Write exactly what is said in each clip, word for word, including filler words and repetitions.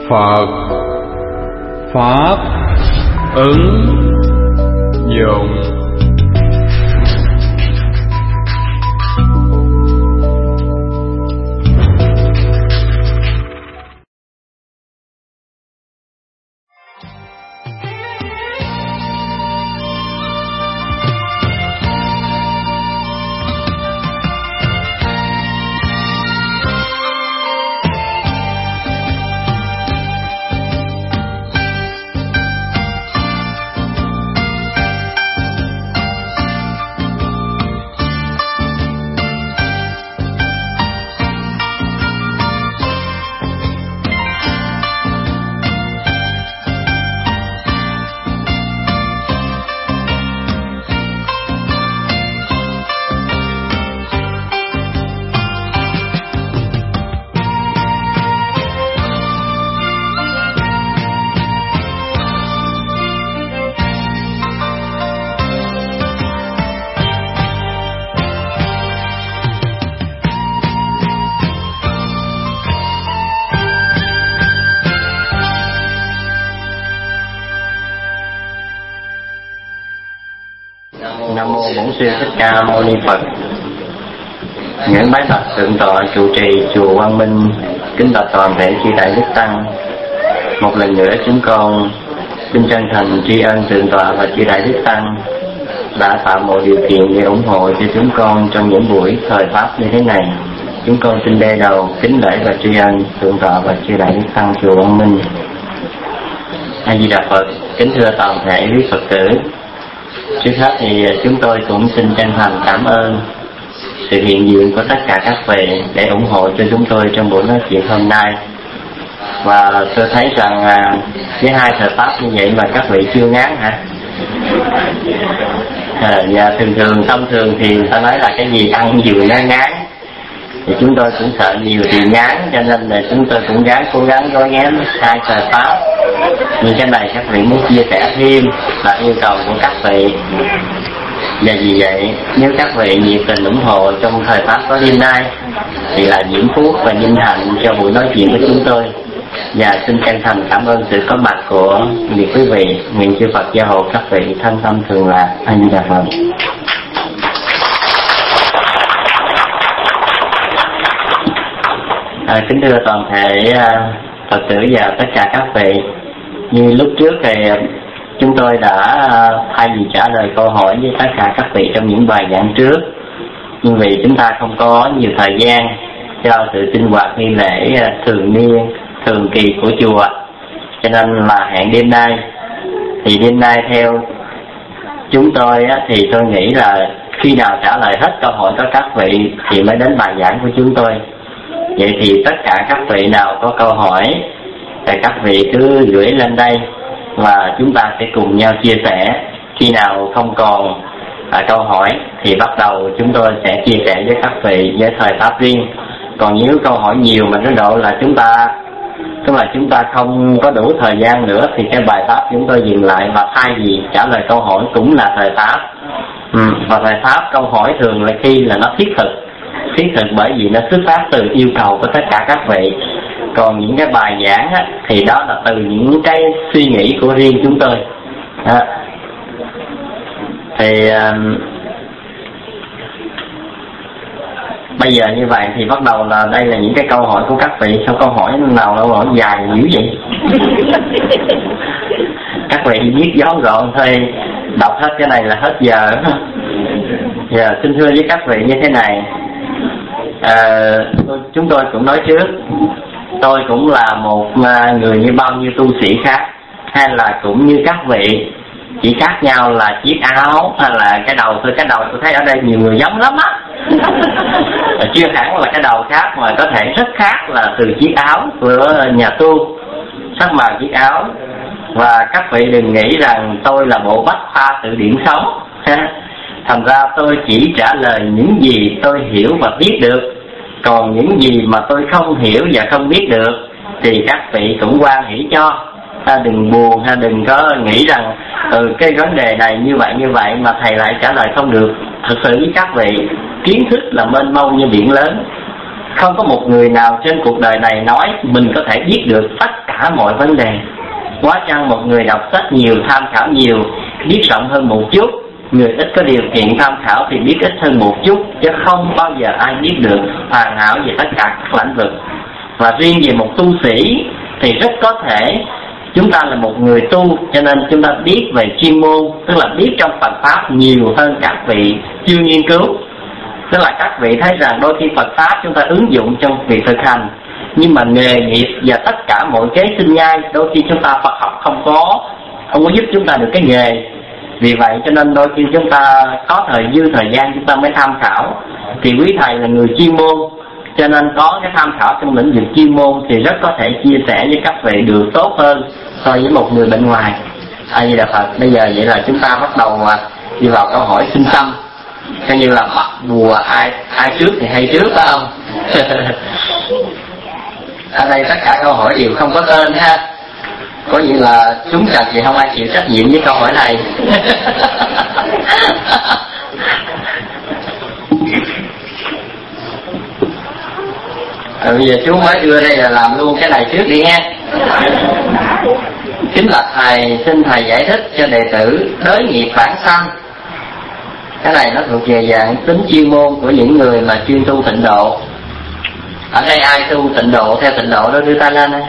Phật Pháp ứng dụng. Nam mô Bổn Sư Thích Ca Mâu Ni Phật. Những bái bạch thượng tọa trụ trì chùa Quang Minh, kính bạch toàn thể chư đại đức tăng. Một lần nữa chúng con xin chân thành tri ân thượng tọa và chư đại đức tăng đã tạo mọi điều kiện để ủng hộ cho chúng con trong những buổi thời pháp như thế này. Chúng con xin đê đầu kính lễ và tri ân thượng tọa và chư đại đức tăng chùa Quang Minh. A Di Đà Phật. Kính thưa toàn thể quý Phật tử, trước hết thì chúng tôi cũng xin chân thành cảm ơn sự hiện diện của tất cả các vị để ủng hộ cho chúng tôi trong buổi nói chuyện hôm nay. Và tôi thấy rằng với hai thời pháp như vậy mà các vị chưa ngán hả? À, và thường thường thông thường thì người ta nói là cái gì ăn nhiều nó ngán, thì chúng tôi cũng sợ nhiều thì ngán, cho nên là chúng tôi cũng gắng cố gắng gói ghém hai thời pháp. Nhưng cái này các vị muốn chia sẻ thêm là yêu cầu của các vị. Và vì vậy nếu các vị nhiệt tình ủng hộ trong thời pháp có đêm nay thì là diễm phúc và vinh hạnh cho buổi nói chuyện với chúng tôi. Và xin chân thành cảm ơn sự có mặt của nhiều quý vị. Nguyện chư Phật gia hộ các vị thân tâm thường lạc. A Di Đà Phật. À, kính thưa toàn thể uh, Phật tử và tất cả các vị, như lúc trước thì chúng tôi đã uh, thay vì trả lời câu hỏi với tất cả các vị trong những bài giảng trước, nhưng vì chúng ta không có nhiều thời gian cho sự sinh hoạt nghi lễ uh, thường niên thường kỳ của chùa, cho nên là hẹn đêm nay. Thì đêm nay theo chúng tôi uh, thì tôi nghĩ là khi nào trả lời hết câu hỏi của các vị thì mới đến bài giảng của chúng tôi. Vậy thì tất cả các vị nào có câu hỏi thì các vị cứ gửi lên đây và chúng ta sẽ cùng nhau chia sẻ. Khi nào không còn à, câu hỏi thì bắt đầu chúng tôi sẽ chia sẻ với các vị với thời pháp riêng. Còn nếu câu hỏi nhiều mà nó độ là chúng ta tức là chúng ta không có đủ thời gian nữa thì cái bài pháp chúng tôi dừng lại và thay vì trả lời câu hỏi cũng là thời pháp. Ừ, và thời pháp câu hỏi thường là khi là nó thiết thực thiết thực bởi vì nó xuất phát từ yêu cầu của tất cả các vị. Còn những cái bài giảng á, thì đó là từ những cái suy nghĩ của riêng chúng tôi à. Thì um, bây giờ như vậy thì bắt đầu là đây là những cái câu hỏi của các vị. Sao câu hỏi nào đâu hỏi dài dữ vậy? Các vị viết dấu gọn thôi, đọc hết cái này là hết giờ. Giờ xin thưa với các vị như thế này. À, chúng tôi cũng nói trước, tôi cũng là một người như bao nhiêu tu sĩ khác, hay là cũng như các vị, chỉ khác nhau là chiếc áo hay là cái đầu thôi. Cái đầu tôi thấy ở đây nhiều người giống lắm á. Chưa hẳn là cái đầu khác mà có thể rất khác là từ chiếc áo của nhà tu, sắc màu chiếc áo. Và các vị đừng nghĩ rằng tôi là bộ bách khoa từ điển sống. Thành ra tôi chỉ trả lời những gì tôi hiểu và biết được. Còn những gì mà tôi không hiểu và không biết được thì các vị cũng hoan hỷ cho. Ta đừng buồn ha, đừng có nghĩ rằng ừ, cái vấn đề này như vậy như vậy mà thầy lại trả lời không được. Thật sự với các vị, kiến thức là mênh mông như biển lớn. Không có một người nào trên cuộc đời này nói mình có thể biết được tất cả cả mọi vấn đề. Quá chăng một người đọc sách nhiều, tham khảo nhiều, biết rộng hơn một chút, người ít có điều kiện tham khảo thì biết ít hơn một chút, chứ không bao giờ ai biết được hoàn hảo về tất cả các lĩnh vực. Và riêng về một tu sĩ thì rất có thể chúng ta là một người tu, cho nên chúng ta biết về chuyên môn, tức là biết trong Phật Pháp nhiều hơn các vị chưa nghiên cứu. Tức là các vị thấy rằng đôi khi Phật Pháp chúng ta ứng dụng trong việc thực hành, nhưng mà nghề nghiệp và tất cả mọi kế sinh nhai đôi khi chúng ta Phật học không có không có giúp chúng ta được cái nghề. Vì vậy cho nên đôi khi chúng ta có thời dư thời gian chúng ta mới tham khảo. Thì quý thầy là người chuyên môn, cho nên có cái tham khảo trong lĩnh vực chuyên môn thì rất có thể chia sẻ với các vị được tốt hơn so với một người bên ngoài. A Di Đà Phật. Bây giờ vậy là chúng ta bắt đầu đi vào câu hỏi sinh tâm, coi như là bắt bùa ai ai trước thì hay trước, phải không? Ở đây tất cả câu hỏi đều không có tên ha, có nghĩa là chúng trần thì không ai chịu trách nhiệm với câu hỏi này. À, bây giờ chú mới đưa đây là làm luôn cái này trước đi nha. Kính bạch thầy, xin thầy giải thích cho đệ tử đới nghiệp vãng sanh. Cái này nó thuộc về dạng tính chuyên môn của những người mà chuyên tu tịnh độ. Ở đây ai tu tịnh độ theo tịnh độ đó đưa tay lên đây.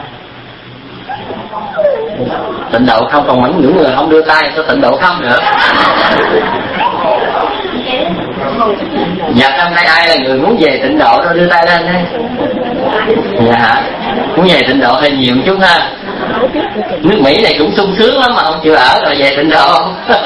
Tịnh độ không, còn mấy những người không đưa tay có tịnh độ không nữa. Dạ trong đây ai là người muốn về tịnh độ đó đưa tay lên đây. Dạ hả? Muốn về tịnh độ hơi nhiều một chút ha. Nước Mỹ này cũng sung sướng lắm mà không chịu ở rồi về tịnh độ.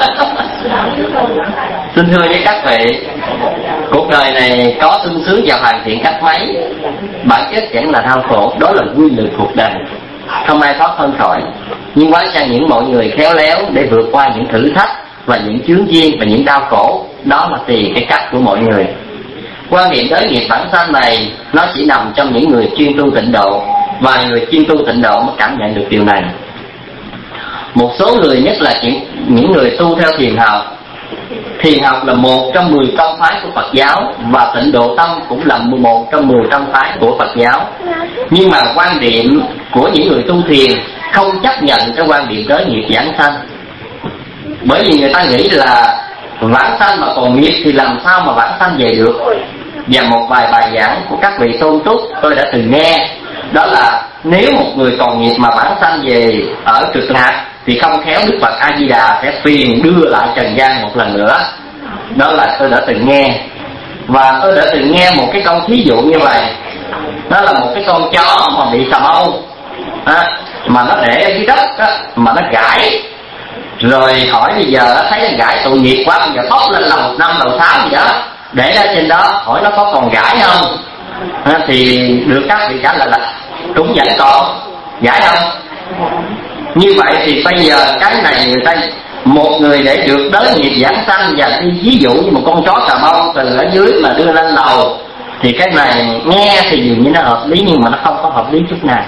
Xin thưa với các vị, cuộc đời này có sung sướng và hoàn thiện cách mấy, bản chất vẫn là đau khổ, đó là quy luật cuộc đời, không ai thoát hơn khỏi. Nhưng quá chăng những mọi người khéo léo để vượt qua những thử thách và những chướng duyên và những đau khổ, đó là tùy cái cách của mọi người. Quan niệm đới nghiệp bản sanh này nó chỉ nằm trong những người chuyên tu tịnh độ, và người chuyên tu tịnh độ mới cảm nhận được điều này. Một số người, nhất là những người tu theo thiền học, thiền học là một trong mười tông phái của Phật giáo, và tịnh độ tông cũng là một trong mười tông phái của Phật giáo. Nhưng mà quan điểm của những người tu thiền không chấp nhận cái quan điểm đới nghiệp vãng sanh, bởi vì người ta nghĩ là vãng sanh mà còn nghiệp thì làm sao mà vãng sanh về được. Và một vài bài giảng của các vị tôn túc tôi đã từng nghe, đó là nếu một người còn nghiệp mà vãng sanh về ở cực lạc thì không khéo Đức Phật A Di Đà sẽ phiền đưa lại trần gian một lần nữa. Đó là tôi đã từng nghe. Và tôi đã từng nghe một cái câu thí dụ như vậy. Đó là một cái con chó mà bị sầm âu à, mà nó để ở dưới đất á, mà nó gãi. Rồi hỏi bây giờ thấy nó gãi tội nghiệp quá, bây giờ bóc lên lầu năm lầu sáu gì đó để ra trên đó, hỏi nó có còn gãi không à, thì được các vị trả lời là cũng vẫn còn gãi không. Như vậy thì bây giờ cái này người ta, một người để được đới nghiệp vãng sanh và đi ví dụ như một con chó Cà Mau từ ở dưới mà đưa lên lầu, thì cái này nghe thì dường như nó hợp lý nhưng mà nó không có hợp lý chút nào.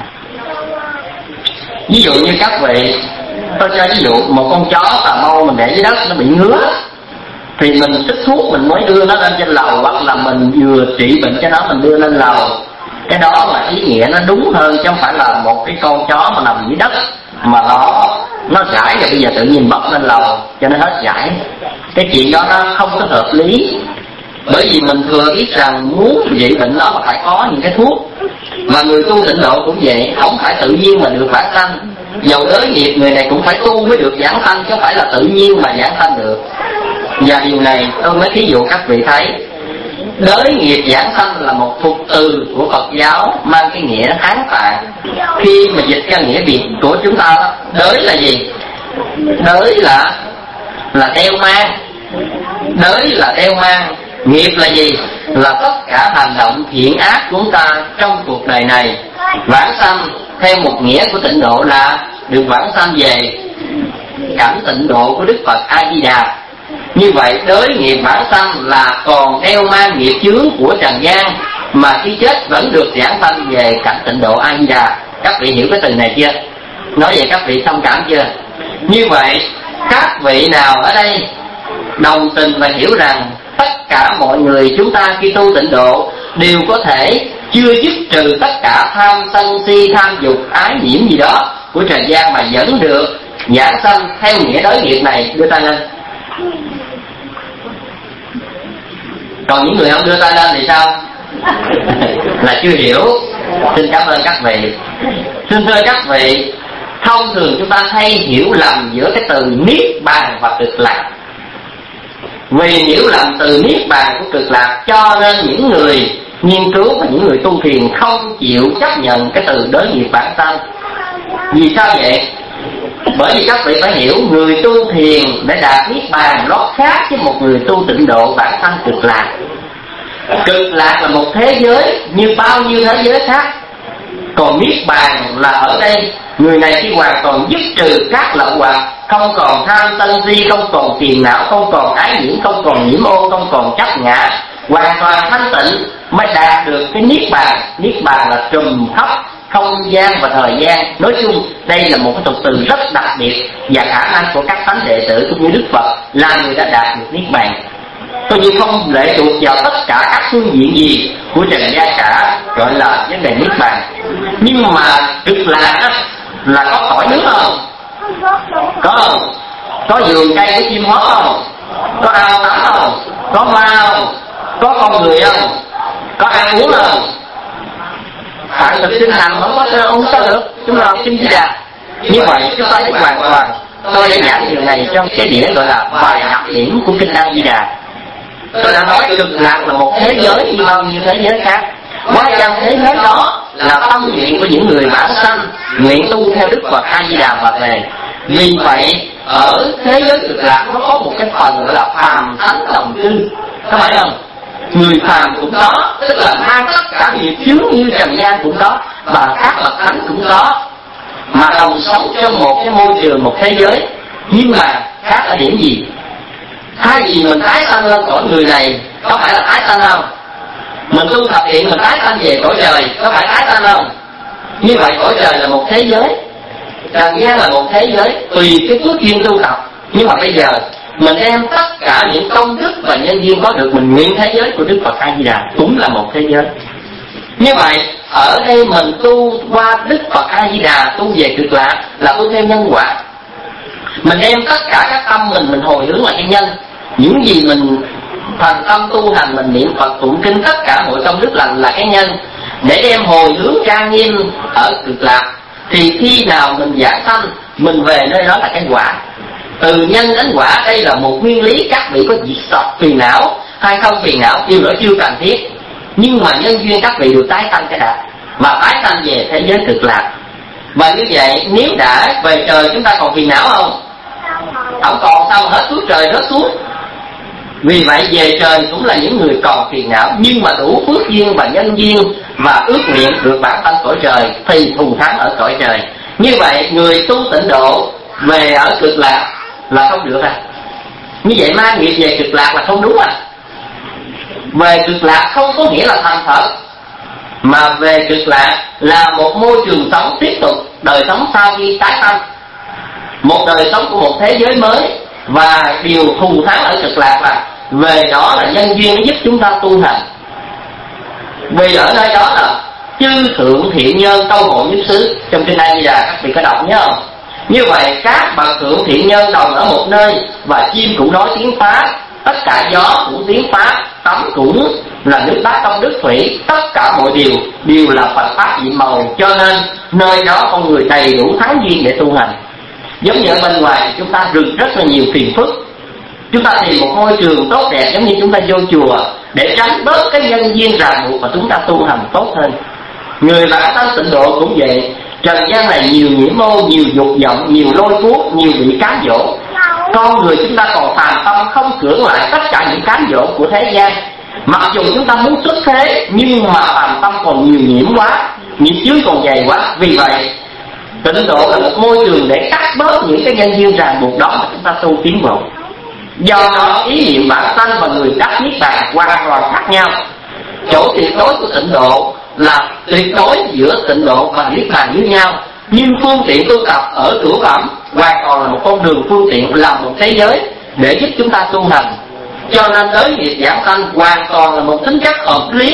Ví dụ như các vị, tôi cho ví dụ một con chó Cà Mau mình để dưới đất nó bị ngứa, thì mình xịt thuốc mình mới đưa nó lên trên lầu, hoặc là mình vừa trị bệnh cho nó mình đưa lên lầu. Cái đó là ý nghĩa nó đúng hơn, chứ không phải là một cái con chó mà nằm dưới đất mà nó nó gãi rồi bây giờ tự nhiên bóc lên lầu cho nó hết gãi. Cái chuyện đó nó không có hợp lý, bởi vì mình thừa biết rằng muốn trị bệnh đó là phải có những cái thuốc. Mà người tu tịnh độ cũng vậy, không phải tự nhiên mà được vãng sanh. Dầu đới nghiệp người này cũng phải tu mới được vãng sanh, chứ không phải là tự nhiên mà vãng sanh được. Và điều này tôi mới thí dụ các vị thấy, đới nghiệp vãng sanh là một thuật từ của Phật giáo mang cái nghĩa Hán Tạng. Khi mà dịch ra nghĩa Việt của chúng ta đó, đới là gì? Đới là là đeo mang. Đới là đeo mang. Nghiệp là gì? Là tất cả hành động thiện ác của chúng ta trong cuộc đời này. Vãng sanh theo một nghĩa của tịnh độ là được vãng sanh về cảnh tịnh độ của Đức Phật A Di Đà. Như vậy đới nghiệp vãng sanh là còn đeo mang nghiệp chướng của trần gian, mà khi chết vẫn được vãng sanh về cảnh tịnh độ A Di Đà. Các vị hiểu cái từ này chưa? Nói vậy các vị thông cảm chưa? Như vậy các vị nào ở đây đồng tình và hiểu rằng tất cả mọi người chúng ta khi tu tịnh độ đều có thể chưa dứt trừ tất cả tham sân si, tham dục ái nhiễm gì đó của trần gian mà vẫn được giảng sanh theo nghĩa đối nghiệp này, đưa tay lên. Còn những người không đưa tay lên thì sao? Là chưa hiểu. Xin cảm ơn các vị. Xin thưa các vị, thông thường chúng ta hay hiểu lầm giữa cái từ niết bàn và cực lạc. Vì hiểu lầm từ niết bàn của cực lạc cho nên những người nghiên cứu và những người tu thiền không chịu chấp nhận cái từ đối nghiệp bản sanh. Vì sao vậy? Bởi vì các vị phải hiểu, người tu thiền để đạt niết bàn nó khác với một người tu tịnh độ bản sanh cực lạc. Cực lạc là một thế giới như bao nhiêu thế giới khác. Còn niết bàn là ở đây người này khi hoàn toàn dứt trừ các lậu hoặc, không còn tham sân si, không còn phiền não, không còn ái nhiễm, không còn nhiễm ô, không còn chấp ngã, hoàn toàn thanh tịnh mới đạt được cái niết bàn. Niết bàn là trùm khắp không gian và thời gian. Nói chung đây là một cái thuật từ rất đặc biệt và khả năng của các thánh đệ tử cũng như Đức Phật là người đã đạt được niết bàn. Tôi như không lệ thuộc vào tất cả các phương diện gì của trần gian cả, gọi là vấn đề niết bàn. Nhưng mà cực lạc á là có cõi nước không? Có không? Có vườn cây của chim hót không? Có ao tắm không? Có ma không? Có con người không? Có ăn uống không? Phản thực tinh thần không có không có được. Chúng ta học Kinh Di Đà. Như vậy chúng ta thấy hoàn toàn. Tôi đã giảng điều này trong cái đĩa gọi là bài đặc điểm của Kinh A Di Đà. Tôi đã nói cực lạc là một thế giới như bao nhiêu thế giới khác. Qua trong thế giới đó là tâm nguyện của những người bản sanh nguyện tu theo Đức Phật A Di Đà mà về. Vì vậy ở thế giới cực lạc nó có một cái phần gọi là phàm thánh đồng cư, có phải không? Người phàm cũng có, tức là mang tất cả nghiệp chướng như trần gian cũng có, và các bậc thánh cũng có, mà đồng sống trong một cái môi trường, một thế giới. Nhưng mà khác ở điểm gì? Thay vì mình tái sanh lên cõi người này, có phải là tái sanh không? Mình tu thập thiện mình tái sanh về cõi trời, có phải tái sanh không? Như vậy cõi trời là một thế giới, trần gian là một thế giới, tùy cái phước duyên tu tập. Nhưng mà bây giờ mình đem tất cả những công đức và nhân duyên có được, mình nguyện thế giới của Đức Phật A Di Đà cũng là một thế giới. Như vậy ở đây mình tu qua Đức Phật A Di Đà, tu về cực lạc là tu theo nhân quả. Mình đem tất cả các tâm mình mình hồi hướng lại cái nhân. Những gì mình thành tâm tu hành, mình niệm Phật tụng kinh, tất cả mọi công đức lành là cái nhân để đem hồi hướng trang nghiêm ở cực lạc. Thì khi nào mình giảng sanh, mình về nơi đó là cái quả. Từ nhân đến quả đây là một nguyên lý. Các vị có diệt sạch phiền não hay không phiền não điều đó chưa cần thiết, nhưng mà nhân duyên các vị được tái sanh cái đã, và tái sanh về thế giới cực lạc. Và như vậy nếu đã về trời chúng ta còn phiền não không? Không còn, sao hết xuống trời rớt xuống. Vì vậy về trời cũng là những người còn phiền não, nhưng mà đủ phước duyên và nhân duyên và ước nguyện được bản thân cõi trời thì thù thắng ở cõi trời. Như vậy người tu tịnh độ về ở cực lạc là không được à? Như vậy ma nghiệp về cực lạc là không đúng à? Về cực lạc không có nghĩa là thành Phật, mà về cực lạc là một môi trường sống tiếp tục, đời sống sau khi tái sanh, một đời sống của một thế giới mới. Và điều thù thắng ở cực lạc là về đó là nhân duyên nó giúp chúng ta tu hành. Vì ở nơi đó là chư thượng thiện nhân câu hộ nhất xứ, trong Kinh A Di Đà các vị có đọc nhớ không? Như vậy các bậc thượng thiện nhân đồng ở một nơi, và chim cũng nói tiếng Pháp, tất cả gió cũng tiếng Pháp, tắm cũng là nước bát công đức thủy, tất cả mọi điều đều là Phật pháp nhiệm màu. Cho nên nơi đó con người đầy đủ thắng duyên để tu hành. Giống như ở bên ngoài chúng ta rừng rất là nhiều phiền phức, chúng ta tìm một môi trường tốt đẹp giống như chúng ta vô chùa để tránh bớt cái nhân duyên ràng buộc và chúng ta tu hành tốt hơn. Người bản thân tịnh độ cũng vậy. Trần gian này nhiều nhiễm ô, nhiều dục vọng, nhiều lôi cuốn, nhiều bị cám dỗ. Con người chúng ta còn phàm tâm không cưỡng lại tất cả những cám dỗ của thế gian. Mặc dù chúng ta muốn xuất thế, nhưng mà phàm tâm còn nhiều nhiễm quá, nghiệp chướng còn dày quá. Vì vậy tịnh độ là một môi trường để cắt bớt những cái nhân duyên ràng buộc đó mà chúng ta tu tiến bộ. Do đó ý niệm bản thân và người đắc niết bàn hoàn toàn khác nhau. Chỗ tuyệt đối của tịnh độ là tuyệt đối giữa tịnh độ và niết bàn với nhau, nhưng phương tiện tu tập ở cửu phẩm hoàn toàn là một con đường phương tiện, là một thế giới để giúp chúng ta tu hành. Cho nên tới nghiệp giảng sanh hoàn toàn là một tính chất hợp lý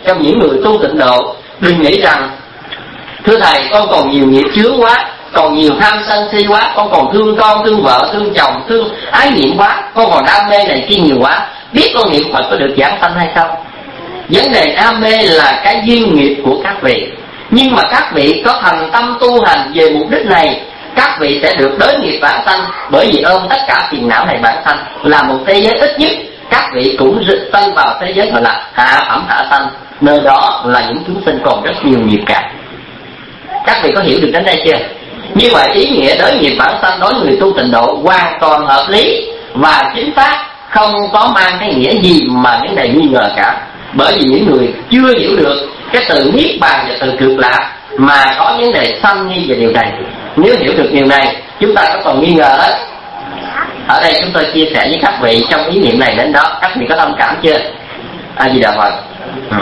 trong những người tu tịnh độ. Đừng nghĩ rằng thưa thầy, con còn nhiều nghiệp chướng quá, còn nhiều tham sân si quá, con còn thương con, thương vợ, thương chồng, thương ái nhiễm quá, con còn đam mê này kia nhiều quá, biết con niệm Phật có được giảng sanh hay không? Vấn đề đam mê là cái duyên nghiệp của các vị, nhưng mà các vị có thành tâm tu hành về mục đích này, các vị sẽ được đối nghiệp bản sanh, bởi vì ôm tất cả phiền não này bản sanh là một thế giới ít nhất các vị cũng sanh vào thế giới gọi là hạ phẩm hạ sanh, nơi đó là những chúng sinh còn rất nhiều nghiệp cả. Các vị có hiểu được đến đây chưa? Như vậy ý nghĩa đối nghiệp bản sanh đối người tu tịnh độ hoàn toàn hợp lý và chính xác, không có mang cái nghĩa gì mà vấn đề nghi ngờ cả. Bởi vì những người chưa hiểu được cái từ niết bàn và từ cực lạc mà có vấn đề sanh nghi về điều này. Nếu hiểu được điều này, chúng ta có còn nghi ngờ hết. Ở đây chúng tôi chia sẻ với các vị trong ý niệm này đến đó, các vị có thông cảm chưa? A Di Đà Phật. Ừ.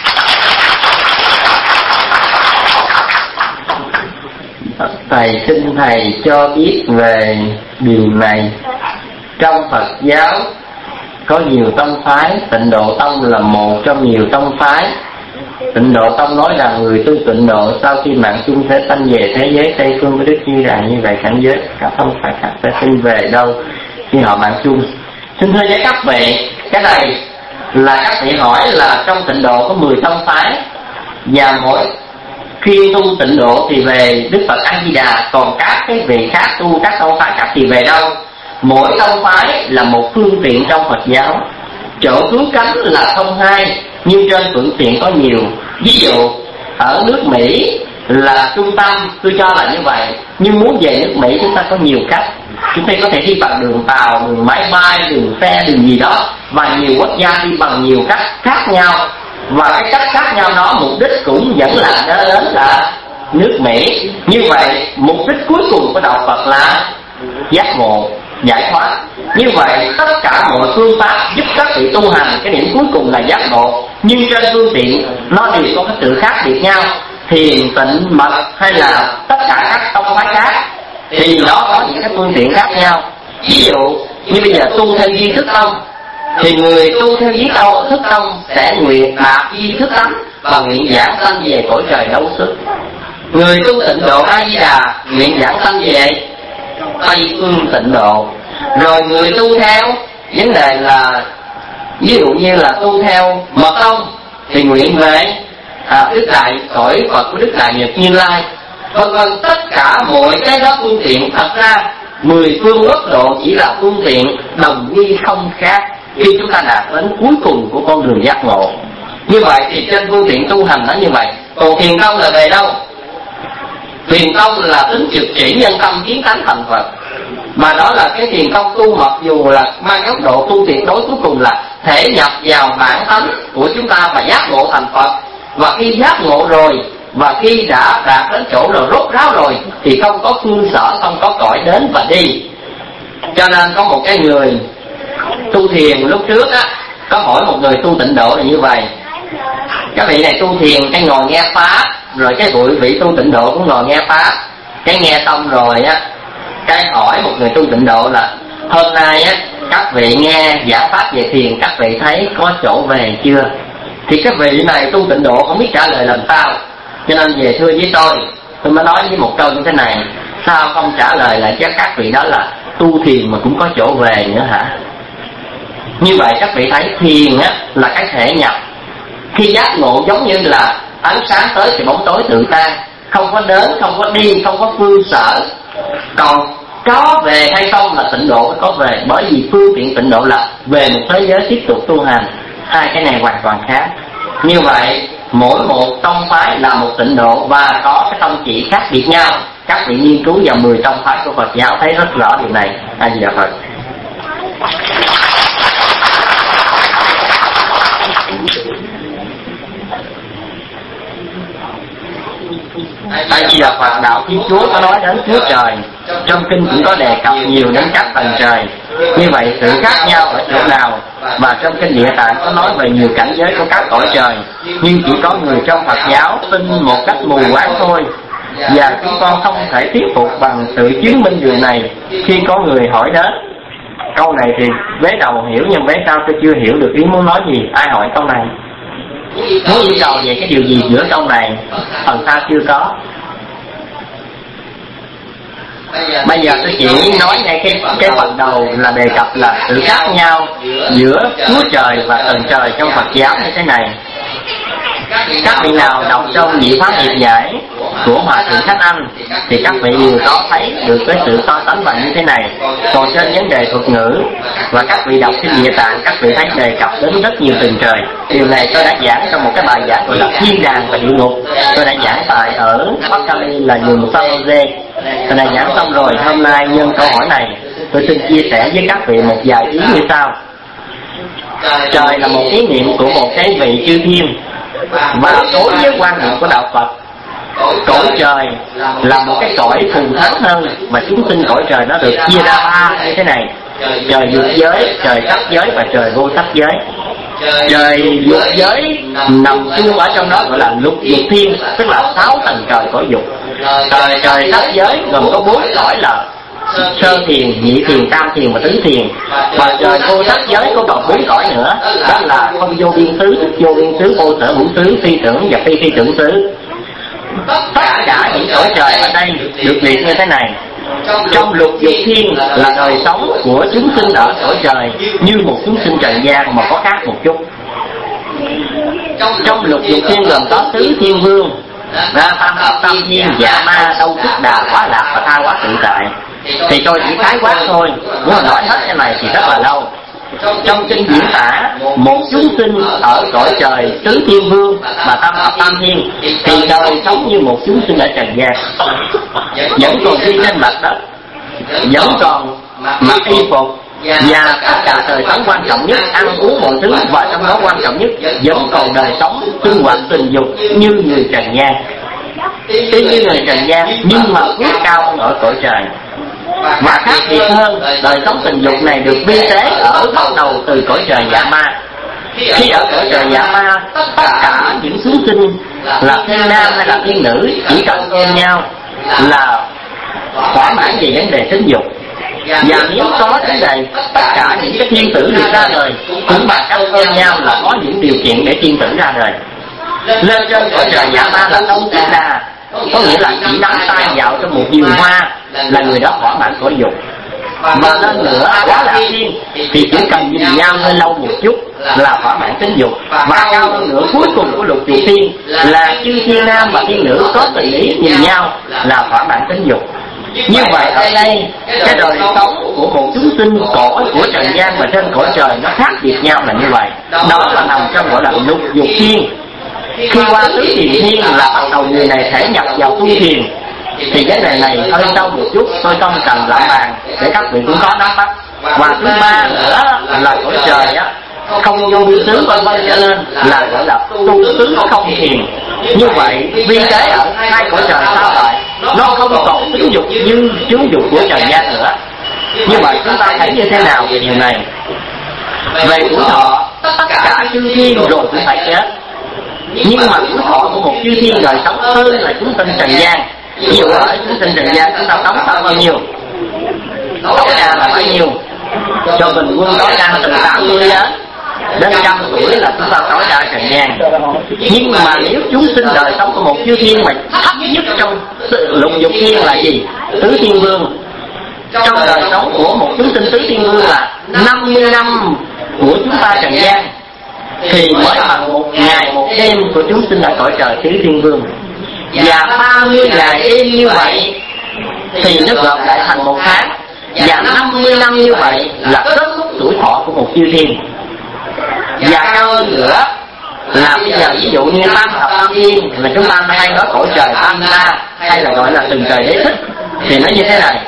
Thầy xin thầy cho biết về điều này. Trong Phật giáo có nhiều tông phái, Tịnh Độ Tông là một trong nhiều tông phái. Tịnh Độ Tông nói rằng người tu tịnh độ sau khi mạng chung sẽ sanh về thế giới Tây Phương với Đức Như Lai, như vậy cảnh giới các tông phái khác sẽ sinh về đâu khi họ mạng chung? Xin thưa với các vị, cái này là các vị hỏi là trong Tịnh Độ có mười tông phái, và mỗi khi tu tịnh độ thì về Đức Phật A Di Đà, còn các cái vị khác tu các tông phái khác thì về đâu? Mỗi tông phái là một phương tiện trong Phật giáo, chỗ cứu cánh là không hai, nhưng trên phương tiện có nhiều. Ví dụ ở nước Mỹ là trung tâm, tôi cho là như vậy, nhưng muốn về nước Mỹ chúng ta có nhiều cách. Chúng ta có thể đi bằng đường tàu, đường máy bay, đường xe, đường gì đó, và nhiều quốc gia đi bằng nhiều cách khác nhau, và cái cách khác nhau đó mục đích cũng vẫn là đến là nước Mỹ. Như vậy mục đích cuối cùng của đạo Phật là giác ngộ, giải thoát. Như vậy tất cả mọi phương pháp giúp các vị tu hành, cái điểm cuối cùng là giác ngộ, nhưng trên phương tiện nó đều có cái sự khác biệt nhau. Thiền, tịnh, mật hay là tất cả các tông phái khác thì nó có những cái phương tiện khác nhau. Ví dụ như bây giờ tu theo duy thức tông thì người tu theo duy tông thức tông sẽ nguyện đạt duy thức tánh và nguyện giảng sanh về cõi trời đấu sức. Người tu tịnh độ A Di Đà nguyện giảng sanh về Tây Phương tịnh độ. Rồi người tu theo vấn đề là ví dụ như là tu theo mật tông thì nguyện về à, Đức Đại cõi Phật của Đức Đại Nhật Như Lai, vân vân. Tất cả mọi cái đó phương tiện, thật ra mười phương quốc độ chỉ là phương tiện đồng nghi không khác khi chúng ta đạt đến cuối cùng của con đường giác ngộ. Như vậy thì trên phương tiện tu hành nó như vậy. Còn thiền tông là về đâu? Thiền tông là tính trực chỉ nhân tâm kiến tánh thành Phật, mà đó là cái thiền tông tu mặc dù là mang góc độ tu tuyệt đối, cuối cùng là thể nhập vào bản tánh của chúng ta và giác ngộ thành Phật. Và khi giác ngộ rồi và khi đã đạt đến chỗ rồi rốt ráo rồi thì không có phương sở, không có cõi đến và đi. Cho nên có một cái người tu thiền lúc trước á, có hỏi một người tu tịnh độ là như vậy. Cái vị này tu thiền cái ngồi nghe pháp, rồi cái vị vị tu tịnh độ cũng ngồi nghe pháp. Cái nghe xong rồi á, cái hỏi một người tu tịnh độ là hôm nay á các vị nghe giảng pháp về thiền, các vị thấy có chỗ về chưa? Thì cái vị này tu tịnh độ không biết trả lời làm sao, cho nên về thưa với tôi, tôi mới nói với một câu như thế này: sao không trả lời lại cho các vị đó là tu thiền mà cũng có chỗ về nữa hả? Như vậy các vị thấy thiền á là cái thể nhập. Khi giác ngộ giống như là ánh sáng tới thì bóng tối tự tan, không có đến, không có đi, không có phương sở. Còn có về hay không là tịnh độ có về, bởi vì phương tiện tịnh độ là về một thế giới tiếp tục tu hành. Hai cái này hoàn toàn khác. Như vậy mỗi một tông phái là một tịnh độ và có cái tông chỉ khác biệt nhau. Các vị nghiên cứu vào mười tông phái của Phật giáo thấy rất rõ điều này. A Di Đà Phật. A Di Đà Phật. Đạo Thiên Chúa có nói đến Chúa Trời, trong kinh cũng có đề cập nhiều đến các tầng trời. Như vậy sự khác nhau ở chỗ nào? Và trong kinh Địa Tạng có nói về nhiều cảnh giới của các cõi trời, nhưng chỉ có người trong Phật giáo tin một cách mù quáng thôi. Và chúng con không thể thuyết phục bằng sự chứng minh điều này khi có người hỏi đến. Câu này thì vế đầu hiểu, nhưng vế sau tôi chưa hiểu được ý muốn nói gì. Ai hỏi câu này? muốn yêu cầu về cái điều gì giữa câu này, phần sau chưa có. Bây giờ tôi chỉ nói ngay cái cái phần đầu là đề cập là sự khác nhau giữa Chúa Trời và tầng trời trong Phật giáo như thế này. Các vị nào đọc trong Nhị Pháp Hiệp Giải của Hòa Thượng Khách Anh thì các vị đều có thấy được cái sự so sánh bằng như thế này. Còn trên vấn đề thuật ngữ và các vị đọc kinh Địa Tạng, các vị thấy đề cập đến rất nhiều tầng trời. Điều này tôi đã giảng trong một cái bài giảng gọi là Thiên Đàng và Địa Ngục. Tôi đã giảng tại ở Bắc Cali là vùng San Jose. Tôi đã giảng xong rồi, hôm nay nhân câu hỏi này tôi xin chia sẻ với các vị một vài ý như sau. Trời là một ý niệm của một cái vị chư thiên, và đối với quan niệm của đạo Phật, cõi trời là một cái cõi thù thắng hơn, mà chúng sinh cõi trời nó được chia ra ba như thế này: trời dục giới, trời sắc giới và trời vô sắc giới. Trời dục giới nằm chung ở trong đó gọi là lục dục thiên, tức là sáu tầng trời cõi dục. Trời trời sắc giới gồm có bốn cõi là sơ thiền, nhị thiền, tam thiền và tứ thiền. Và trời vô sắc giới có còn bốn cõi nữa, đó là không vô biên xứ, vô biên xứ, vô sở hữu xứ, phi tưởng và phi phi tưởng xứ. Tất cả những cõi trời ở đây được liệt như thế này. Trong lục dục thiên là đời sống của chúng sinh ở cõi trời như một chúng sinh trần gian mà có khác một chút. Trong lục dục thiên gồm có tứ thiên vương, ra tam hợp tam thiên, dạ ma, đâu thức đà, quá lạc và tha hóa tự tại. Thì tôi chỉ khái quát thôi, nếu mà nói hết cái này thì rất là lâu. Trong kinh diễn tả một chúng sinh ở cõi trời tứ thiên vương và tam hợp tam thiên thì đời sống như một chúng sinh ở trần gian, vẫn còn đi trên mặt đất, vẫn còn mặc y phục, và tất cả đời sống quan trọng nhất, ăn uống mọi thứ, và trong đó quan trọng nhất vẫn còn đời sống sinh hoạt tình dục như người trần gian. Tuy như người trần gian nhưng mà phước cao hơn ở cõi trời. Và khác biệt hơn, đời sống tình dục này được vi tế ở bắt đầu từ cõi trời dạ ma. Khi ở cõi trời dạ ma, tất cả những chúng sinh là thiên nam hay là thiên nữ chỉ cần ôm nhau là thỏa mãn về vấn đề tính dục. Và nếu có vấn đề, tất cả những cái thiên tử được ra đời cũng bằng cách ôm nhau là có những điều kiện để thiên tử ra đời. Lên trên cõi trời dạ ma là đông tứ đà, có nghĩa là chỉ nắm tay vào trong một vườn hoa là người đó thỏa mãn cõi dục. Và lên nữa quá là thiên thì chỉ cần nhìn nhau hơi lâu một chút là thỏa mãn tính dục. Và cao hơn nữa, cuối cùng của lục dục thiên là chư thiên nam và thiên nữ có tình ý nhìn nhau là thỏa mãn tính dục. Như vậy ở đây cái đời sống của một chúng sinh cõi của trần gian và trên cõi trời nó khác biệt nhau là như vậy. Đó là nằm trong gọi là lục dục thiên. Khi qua tứ thiền thiên là bắt đầu người này thể nhập vào tu thiền. Thì vấn đề này hơi sâu một chút, tôi không cần lạm bàn để các vị cũng có nắm bắt. Và thứ ba nữa là cõi trời á, không vô biên xứ vân vân trở lên là gọi là tu xứ không thiền. Như vậy vi tế ở hai cõi trời sao lại nó không còn tính dục như chú dục của trần gian nữa. Như vậy chúng ta thấy như thế nào về điều này? Về tuổi thọ, tất cả chư thiên rồi cũng phải chết. Nhưng mà tuổi thọ của một chư thiên đời sống hơn là chúng sinh trần gian. Ví dụ ở chúng sinh trần gian chúng ta sống sao bao nhiêu? Tối đa là bao nhiêu? Cho bình quân tối đa từ tám mươi á đến trăm tuổi là chúng ta tối đa trần gian. Nhưng mà nếu chúng sinh đời sống của một chư thiên mà thấp nhất trong lục dục thiên là gì? Tứ thiên vương. Trong đời sống của một chúng sinh tứ thiên vương là năm mươi năm của chúng ta trần gian thì mới bằng một ngày một đêm của chúng sinh ở cõi trời tứ thiên vương. Và ba mươi ngày đêm như vậy thì nó gộp lại thành một tháng. Và năm mươi năm như vậy là kết thúc tuổi thọ của một chư thiên. Và cao hơn nữa là bây giờ ví dụ như tam hợp tam thiên là chúng ta hay nói cõi trời tam la hay là gọi là từng trời đế thích, thì nó như thế này: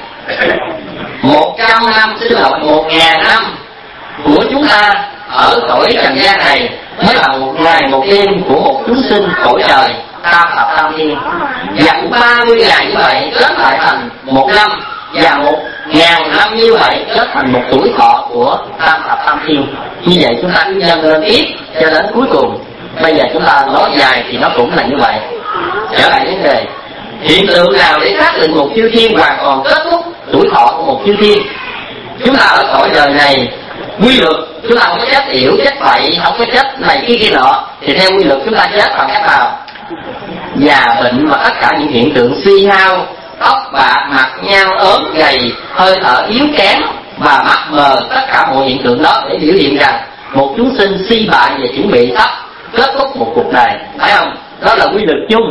một trăm năm xin lỗi một ngàn năm của chúng ta ở cõi trần gian này mới là một ngày một đêm của một chúng sinh cõi trời tam hợp tam thiên. Và cũng ba mươi ngày như vậy kết lại thành một năm, và một ngàn năm như vậy kết thành một tuổi thọ của tam hợp tam thiên. Như vậy chúng ta cứ nhân lên tiếp cho đến cuối cùng. Bây giờ chúng ta nói dài thì nó cũng là như vậy. Trở lại vấn đề, hiện tượng nào để xác định một chư thiên hoàn toàn kết thúc tuổi thọ của một chư thiên? Chúng ta ở cõi đời này quy luật chúng ta không có chết yểu, chết bậy, không có chết này kia kia nọ, thì theo quy luật chúng ta chết bằng cách nào? Già bệnh và tất cả những hiện tượng suy hao, tóc bạc, mặt nhăn ốm gầy, hơi thở yếu kém và mắt mờ, tất cả mọi hiện tượng đó để biểu hiện rằng một chúng sinh suy bại và chuẩn bị sắp kết thúc một cuộc đời, phải không? Đó là quy luật chung.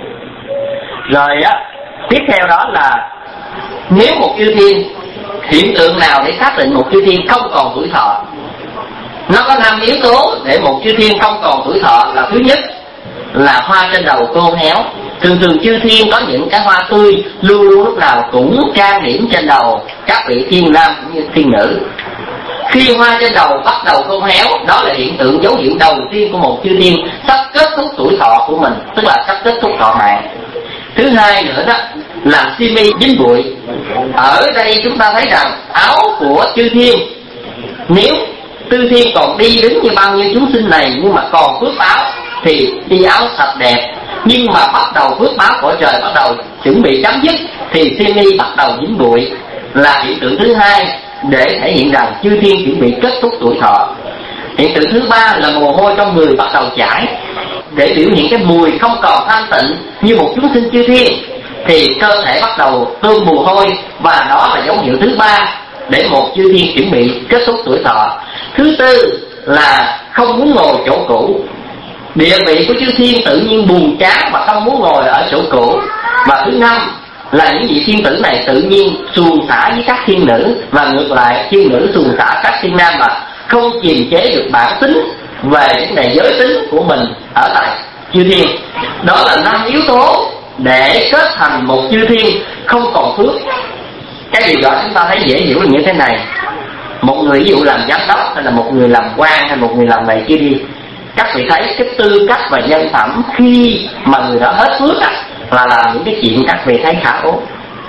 Rồi á, tiếp theo đó là nếu một chư thiên, hiện tượng nào để xác định một chư thiên không còn tuổi thọ? Nó có năm yếu tố để một chư thiên không còn tuổi thọ. Là thứ nhất là hoa trên đầu khô héo. Thường thường chư thiên có những cái hoa tươi luôn luôn lúc nào cũng trang điểm trên đầu các vị thiên nam cũng như thiên nữ. Khi hoa trên đầu bắt đầu khô héo, đó là hiện tượng dấu hiệu đầu tiên của một chư thiên sắp kết thúc tuổi thọ của mình, tức là sắp kết thúc thọ mạng. Thứ hai nữa đó là si mi dính bụi. Ở đây chúng ta thấy rằng áo của chư thiên, nếu chư thiên còn đi đứng như bao nhiêu chúng sinh này nhưng mà còn phước báo thì đi áo sạch đẹp, nhưng mà bắt đầu phước báo của trời bắt đầu chuẩn bị chấm dứt thì si mi bắt đầu dính bụi, là hiện tượng thứ hai để thể hiện rằng chư thiên chuẩn bị kết thúc tuổi thọ. Hiện tượng thứ ba là mồ hôi trong người bắt đầu chảy, để biểu hiện cái mùi không còn thanh tịnh như một chúng sinh chư thiên, thì cơ thể bắt đầu tuôn mồ hôi, và đó là dấu hiệu thứ ba để một chư thiên chuẩn bị kết thúc tuổi thọ. Thứ tư là không muốn ngồi chỗ cũ. Địa vị của chư thiên tự nhiên buồn chán và không muốn ngồi ở chỗ cũ. Và thứ năm là những vị thiên tử này tự nhiên xuồng xả với các thiên nữ, và ngược lại thiên nữ xuồng xả các thiên nam, mà không kiềm chế được bản tính về vấn đề giới tính của mình ở tại chư thiên. Đó là năm yếu tố để kết thành một chư thiên không còn phước. Cái điều đó chúng ta thấy dễ hiểu là như thế này. Một người ví dụ làm giám đốc, hay là một người làm quan, hay một người làm này kia đi, các vị thấy cái tư cách và nhân phẩm khi mà người đó hết phước á, là làm những cái chuyện các vị thấy khả ố.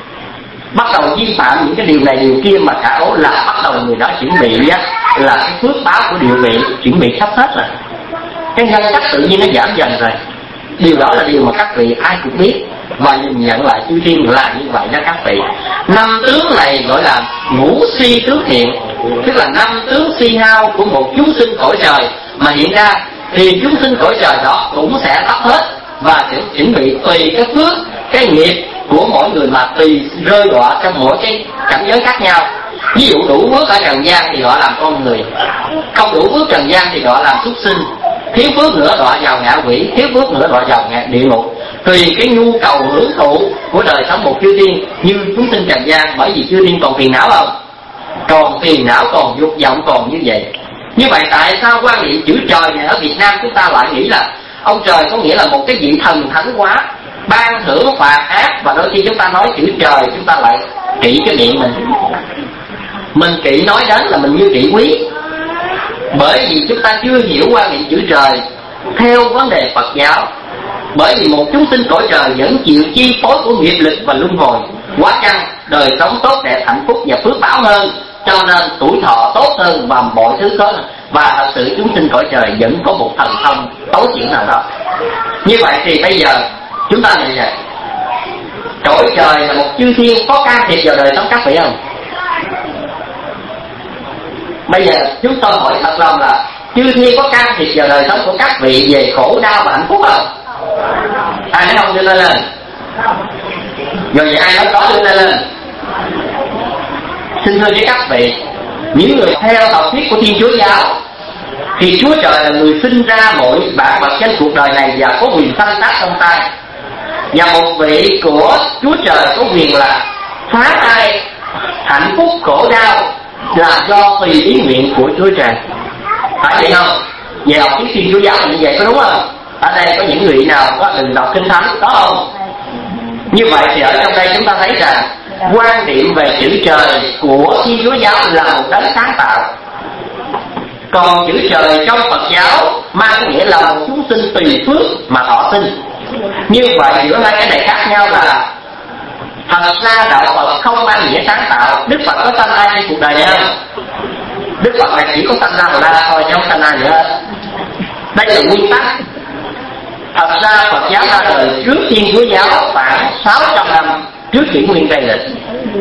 Bắt đầu vi phạm những cái điều này điều kia mà khả ố, là bắt đầu người đó chuẩn bị á, là cái phước báo của địa vị chuẩn bị sắp hết rồi. Cái nhân cách tự nhiên nó giảm dần rồi. Điều đó là điều mà các vị ai cũng biết, và nhìn nhận lại chư thiên là như vậy đó các vị. Năm tướng này gọi là ngũ si tướng hiện, tức là năm tướng si hao của một chúng sinh cõi trời mà hiện ra, thì chúng sinh cõi trời đó cũng sẽ tắt hết và sẽ chuẩn bị tùy cái phước, cái nghiệp của mỗi người mà tùy rơi đọa trong mỗi cái cảnh giới khác nhau. Ví dụ đủ phước ở trần gian thì họ làm con người, không đủ phước trần gian thì họ làm súc sinh, thiếu phước nữa đọa vào ngạ quỷ, thiếu phước nữa đọa vào ngạ địa ngục, tùy cái nhu cầu hưởng thụ của đời sống một chư thiên như chúng sinh trần gian. Bởi vì chư thiên còn phiền não không? Còn phiền não, còn dục vọng, còn như vậy. Như vậy tại sao quan niệm chữ trời này ở Việt Nam chúng ta lại nghĩ là ông trời có nghĩa là một cái vị thần thánh quá, ban thưởng phạt ác, và đôi khi chúng ta nói chữ trời chúng ta lại kỵ cái miệng mình. Mình kỵ nói đến là mình như kỵ quý, bởi vì chúng ta chưa hiểu quan niệm chữ trời theo vấn đề Phật giáo. Bởi vì một chúng sinh cõi trời vẫn chịu chi phối của nghiệp lực và luân hồi, quá chăng đời sống tốt đẹp hạnh phúc và phước báo hơn, cho nên tuổi thọ tốt hơn và mọi thứ tốt hơn. Và thật sự chúng sinh cõi trời vẫn có một thần thông tối thiểu nào đó. Như vậy thì bây giờ chúng ta nhìn này, cõi trời là một chư thiên có can thiệp vào đời sống các vị không? Bây giờ chúng tôi hỏi thật lòng là chư thiên có can thiệp vào đời sống của các vị về khổ đau và hạnh phúc không? Ai nói không đưa tay lên? Rồi vậy ai nói có đưa tay lên? Xin thưa với các vị, những người theo học thuyết của Thiên Chúa giáo thì Chúa Trời là người sinh ra mọi bản vật trên cuộc đời này và có quyền sanh tác trong tay. Và một vị của Chúa Trời có quyền là phá thai hạnh phúc khổ đau là do tùy ý nguyện của Chúa Trời. Phải vậy không? Về học thuyết Thiên Chúa giáo là như vậy, có đúng không? Ở đây có những người nào có từng đọc kinh thánh có không? Như vậy thì ở trong đây chúng ta thấy rằng quan điểm về chữ trời của Thiên Chúa giáo là một đấng sáng tạo, còn chữ trời trong Phật giáo mang nghĩa là một chúng sinh tùy phước mà thọ sinh. Như vậy giữa hai cái này khác nhau là thật ra đạo Phật không mang nghĩa sáng tạo. Đức Phật có sanh ai trên cuộc đời này không? Đức Phật là chỉ có sanh ra mà ra thôi, chứ không sanh ai nữa hết. Đây là nguyên tắc. Thật ra Phật giáo ra đời trước Thiên Chúa giáo khoảng sáu trăm năm trước kỷ nguyên Tây lịch.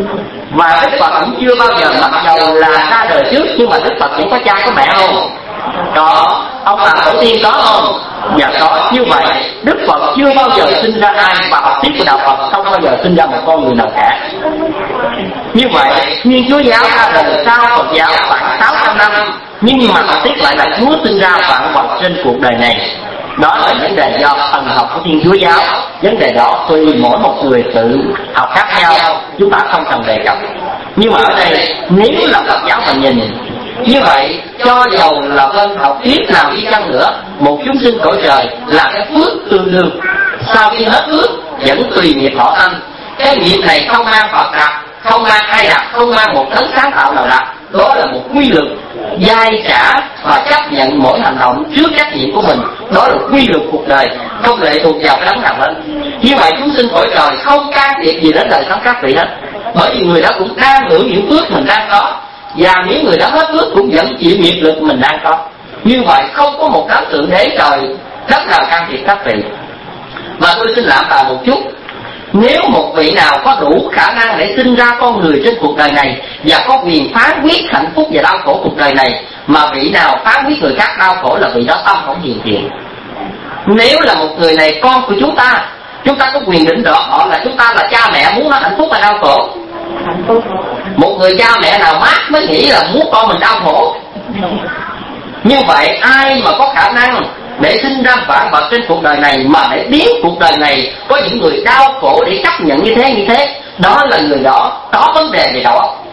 Và Đức Phật cũng chưa bao giờ, mặc dầu là ra đời trước, nhưng mà Đức Phật cũng có cha có mẹ không? Có. Ông bà tổ tiên có không? Dạ có. Như vậy Đức Phật chưa bao giờ sinh ra ai, và học thuyết của đạo Phật không bao giờ sinh ra một con người nào cả. Như vậy Thiên Chúa giáo ra đời sau Phật giáo khoảng sáu trăm năm, nhưng mà học thuyết lại là Chúa sinh ra vạn vật trên cuộc đời này. Đó là vấn đề do thần học của Thiên Chúa giáo. Vấn đề đó tùy mỗi một người tự học khác nhau, chúng ta không cần đề cập. Nhưng mà ở đây nếu là Phật giáo mà nhìn như vậy, cho dầu là bên học thuyết nào đi chăng nữa, một chúng sinh cõi trời là cái phước tương đương. Sau khi hết phước vẫn tùy nghiệp thọ sanh. Cái nghiệp này không mang Phật đặt, không mang ai đặt, không mang một đấng sáng tạo nào đặt. Đó là một quy luật dai trả và chấp nhận mỗi hành động trước trách nhiệm của mình. Đó là quy luật cuộc đời, không lệ thuộc vào cái đấng nào hết. Như vậy chúng sinh cõi trời không can thiệp gì đến đời sống các vị hết, bởi vì người đó cũng đang hưởng những phước mình đang có, và nếu người đó hết phước cũng vẫn chịu nghiệp lực mình đang có. Như vậy không có một đấng thượng đế trời đất nào can thiệp các vị. Và tôi xin lãm bài một chút. Nếu một vị nào có đủ khả năng để sinh ra con người trên cuộc đời này và có quyền phán quyết hạnh phúc và đau khổ cuộc đời này, mà vị nào phán quyết người khác đau khổ là vị đó tâm không hiền thiện. Nếu là một người này con của chúng ta, chúng ta có quyền định rõ họ là chúng ta là cha mẹ, muốn nó hạnh phúc hay đau khổ. Một người cha mẹ nào mát mới nghĩ là muốn con mình đau khổ. Như vậy ai mà có khả năng để sinh ra vạn vật trên cuộc đời này, mà để biến cuộc đời này có những người đau khổ để chấp nhận như thế như thế, đó là người đó có vấn đề về đầu óc.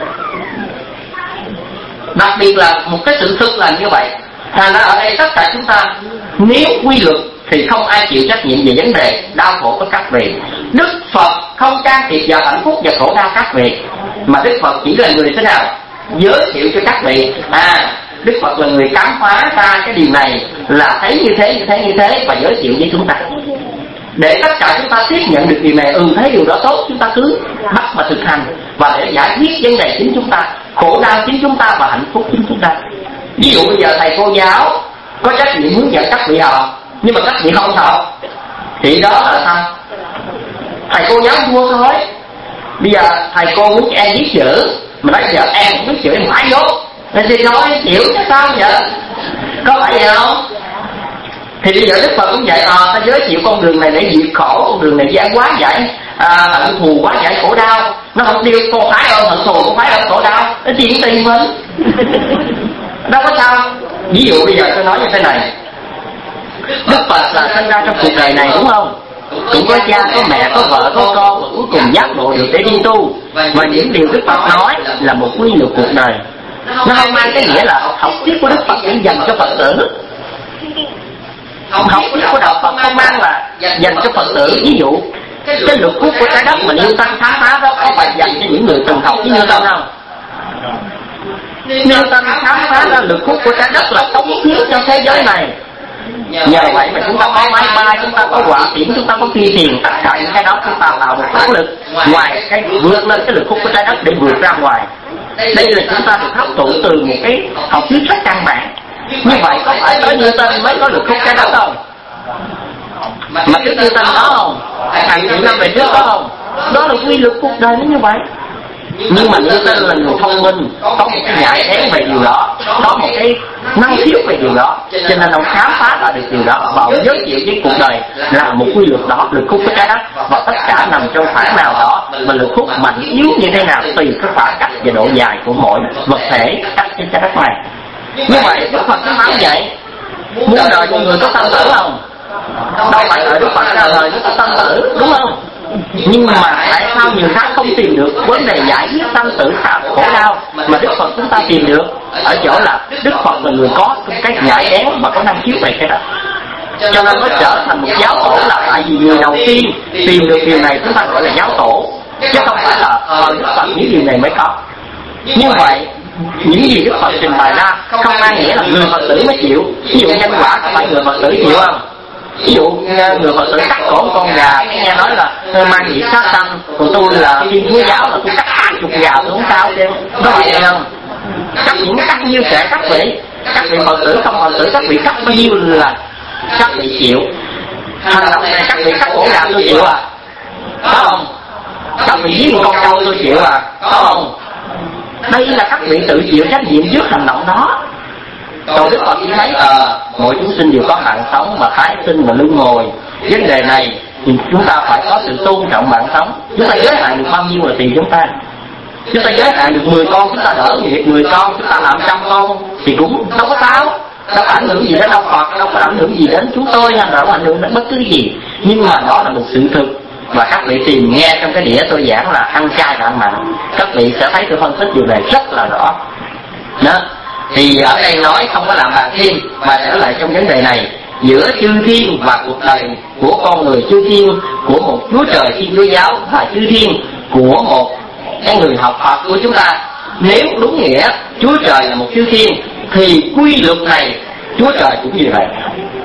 Đặc biệt là một cái sự thực là như vậy. Thành ra ở đây tất cả chúng ta, nếu quy luật thì không ai chịu trách nhiệm về vấn đề đau khổ của các vị. Đức Phật không can thiệp vào hạnh phúc và khổ đau các vị, mà Đức Phật chỉ là người thế nào giới thiệu cho các vị. À, Đức Phật là người khám phá ra cái điều này là thấy như thế như thế như thế và giới thiệu với chúng ta, để tất cả chúng ta tiếp nhận được điều này. Ừ, thấy điều đó tốt, chúng ta cứ bắt và thực hành, và để giải quyết vấn đề chính chúng ta, khổ đau chính chúng ta và hạnh phúc chính chúng ta. Ví dụ bây giờ thầy cô giáo có trách nhiệm hướng dẫn các vị học, nhưng mà các vị không học thì đó là sao? Thầy cô giáo vua thôi. Bây giờ thầy cô muốn cho em viết chữ, mà bây giờ em không biết chữ, em phải dốt nên thì nói chịu chứ sao vậy? Có phải vậy không? Thì bây giờ Đức Phật cũng vậy, à, ta giới thiệu con đường này để diệt khổ, con đường này giải quá giải à, hận thù, quá giải khổ đau. Nó không điêu con phải ơn hận thù, con phải ơn khổ đau, nó chuyện tiền mình đâu có sao. Ví dụ bây giờ tôi nói như thế này, Đức Phật là sinh ra trong cuộc đời này đúng không? Cũng có cha, có mẹ, có vợ, có con, và cuối cùng giác ngộ được để đi tu. Và những điều Đức Phật nói là một quy luật cuộc đời. Nó không mang cái nghĩa là học thuyết của Đức Phật chỉ dành cho Phật tử. Học thuyết của đạo Phật không mang là dành cho Phật tử. Ví dụ cái luật khúc của trái đất mà Newton khám phá đó có phải dành cho những người từng học với Newton không? Newton khám phá ra luật khúc của trái đất là cống hiến cho thế giới này. Nhờ vậy mà chúng ta có máy bay, chúng ta có hỏa tiễn, chúng ta có phi thuyền, tất cả những cái đó chúng ta tạo một năng lực ngoài cái vượt lên cái lực khúc của trái đất để vượt ra ngoài. Đây là chúng ta được hấp thụ từ một cái học thuyết rất căn bản. Như vậy có phải tới Newton mới có lực khúc trái đất không? Mà cái Newton đó không? Hàng triệu năm về trước có không? Đó là quy luật cuộc đời nó như vậy. Nhưng mà Newton là người thông minh, có một cái nhạy bén về điều đó, có một cái năng khiếu về điều đó, cho nên ông khám phá ra được điều đó, và ông giới thiệu với cuộc đời là một quy luật đó, lực hút của trái đất, và tất cả nằm trong khoảng nào đó, mà lực hút mạnh yếu như thế nào tùy cái khoảng cách và độ dài của mỗi vật thể cách trên trái đất này. Như vậy Đức Phật nói vậy, muốn đời con người có tâm tử không? Đâu phải đợi Đức Phật ra đời nó có tâm tử, đúng không? Nhưng mà tại sao người khác không tìm được vấn đề giải quyết tâm tử khổ đau mà Đức Phật chúng ta tìm được? Ở chỗ là Đức Phật là người có cái nhạy bén và có năng khiếu về cái đó, cho nên nó trở thành một giáo tổ, là tại vì người đầu tiên tìm được điều này chúng ta gọi là giáo tổ, chứ không phải là ờ Đức Phật những điều này mới có. Như vậy những gì Đức Phật trình bày ra không mang nghĩa là người Phật tử mới chịu. Ví dụ nhân quả có phải người Phật tử chịu không? Ví dụ người Phật tử cắt cổ con gà, nghe nói là mang vị sát sanh, còn tôi là Thiên Chúa giáo là tôi cắt hai chục gà tôi không sao chứ, có phải vậy không? Cắt những cắt nhiêu sẽ các vị, các vị Phật tử không Phật tử các vị cắt bao nhiêu là các vị chịu. Hành động này các vị cắt cổ gà tôi chịu à? Có không? Các vị giết một con trâu tôi chịu à, có không? Đây là các vị tự chịu trách nhiệm trước hành động đó. Còn Đức Phật chỉ thấy ờ mỗi chúng sinh đều có mạng sống mà tái sinh và luân hồi. Vấn đề này thì chúng ta phải có sự tôn trọng mạng sống. Chúng ta giới hạn được bao nhiêu là tùy chúng ta. Chúng ta giới hạn được mười con, chúng ta đỡ nghiệp mười con, chúng ta làm trăm con thì cũng đâu có sao, đâu có ảnh hưởng gì đến ông Phật, đâu có ảnh hưởng gì đến chúng tôi, hay đâu có ảnh hưởng đến bất cứ gì. Nhưng mà đó là một sự thực. Và các vị tìm nghe trong cái đĩa tôi giảng là ăn chay và ăn mặn, các vị sẽ thấy tôi phân tích điều này rất là rõ. Đó. Thì ở đây nói không có làm bàn thêm, mà trở lại trong vấn đề này giữa chư thiên và cuộc đời của con người, chư thiên của một Chúa Trời Thiên Chúa Giáo và chư thiên của một cái người học Phật của chúng ta. Nếu đúng nghĩa Chúa Trời là một chư thiên thì quy luật này Chúa Trời cũng như vậy,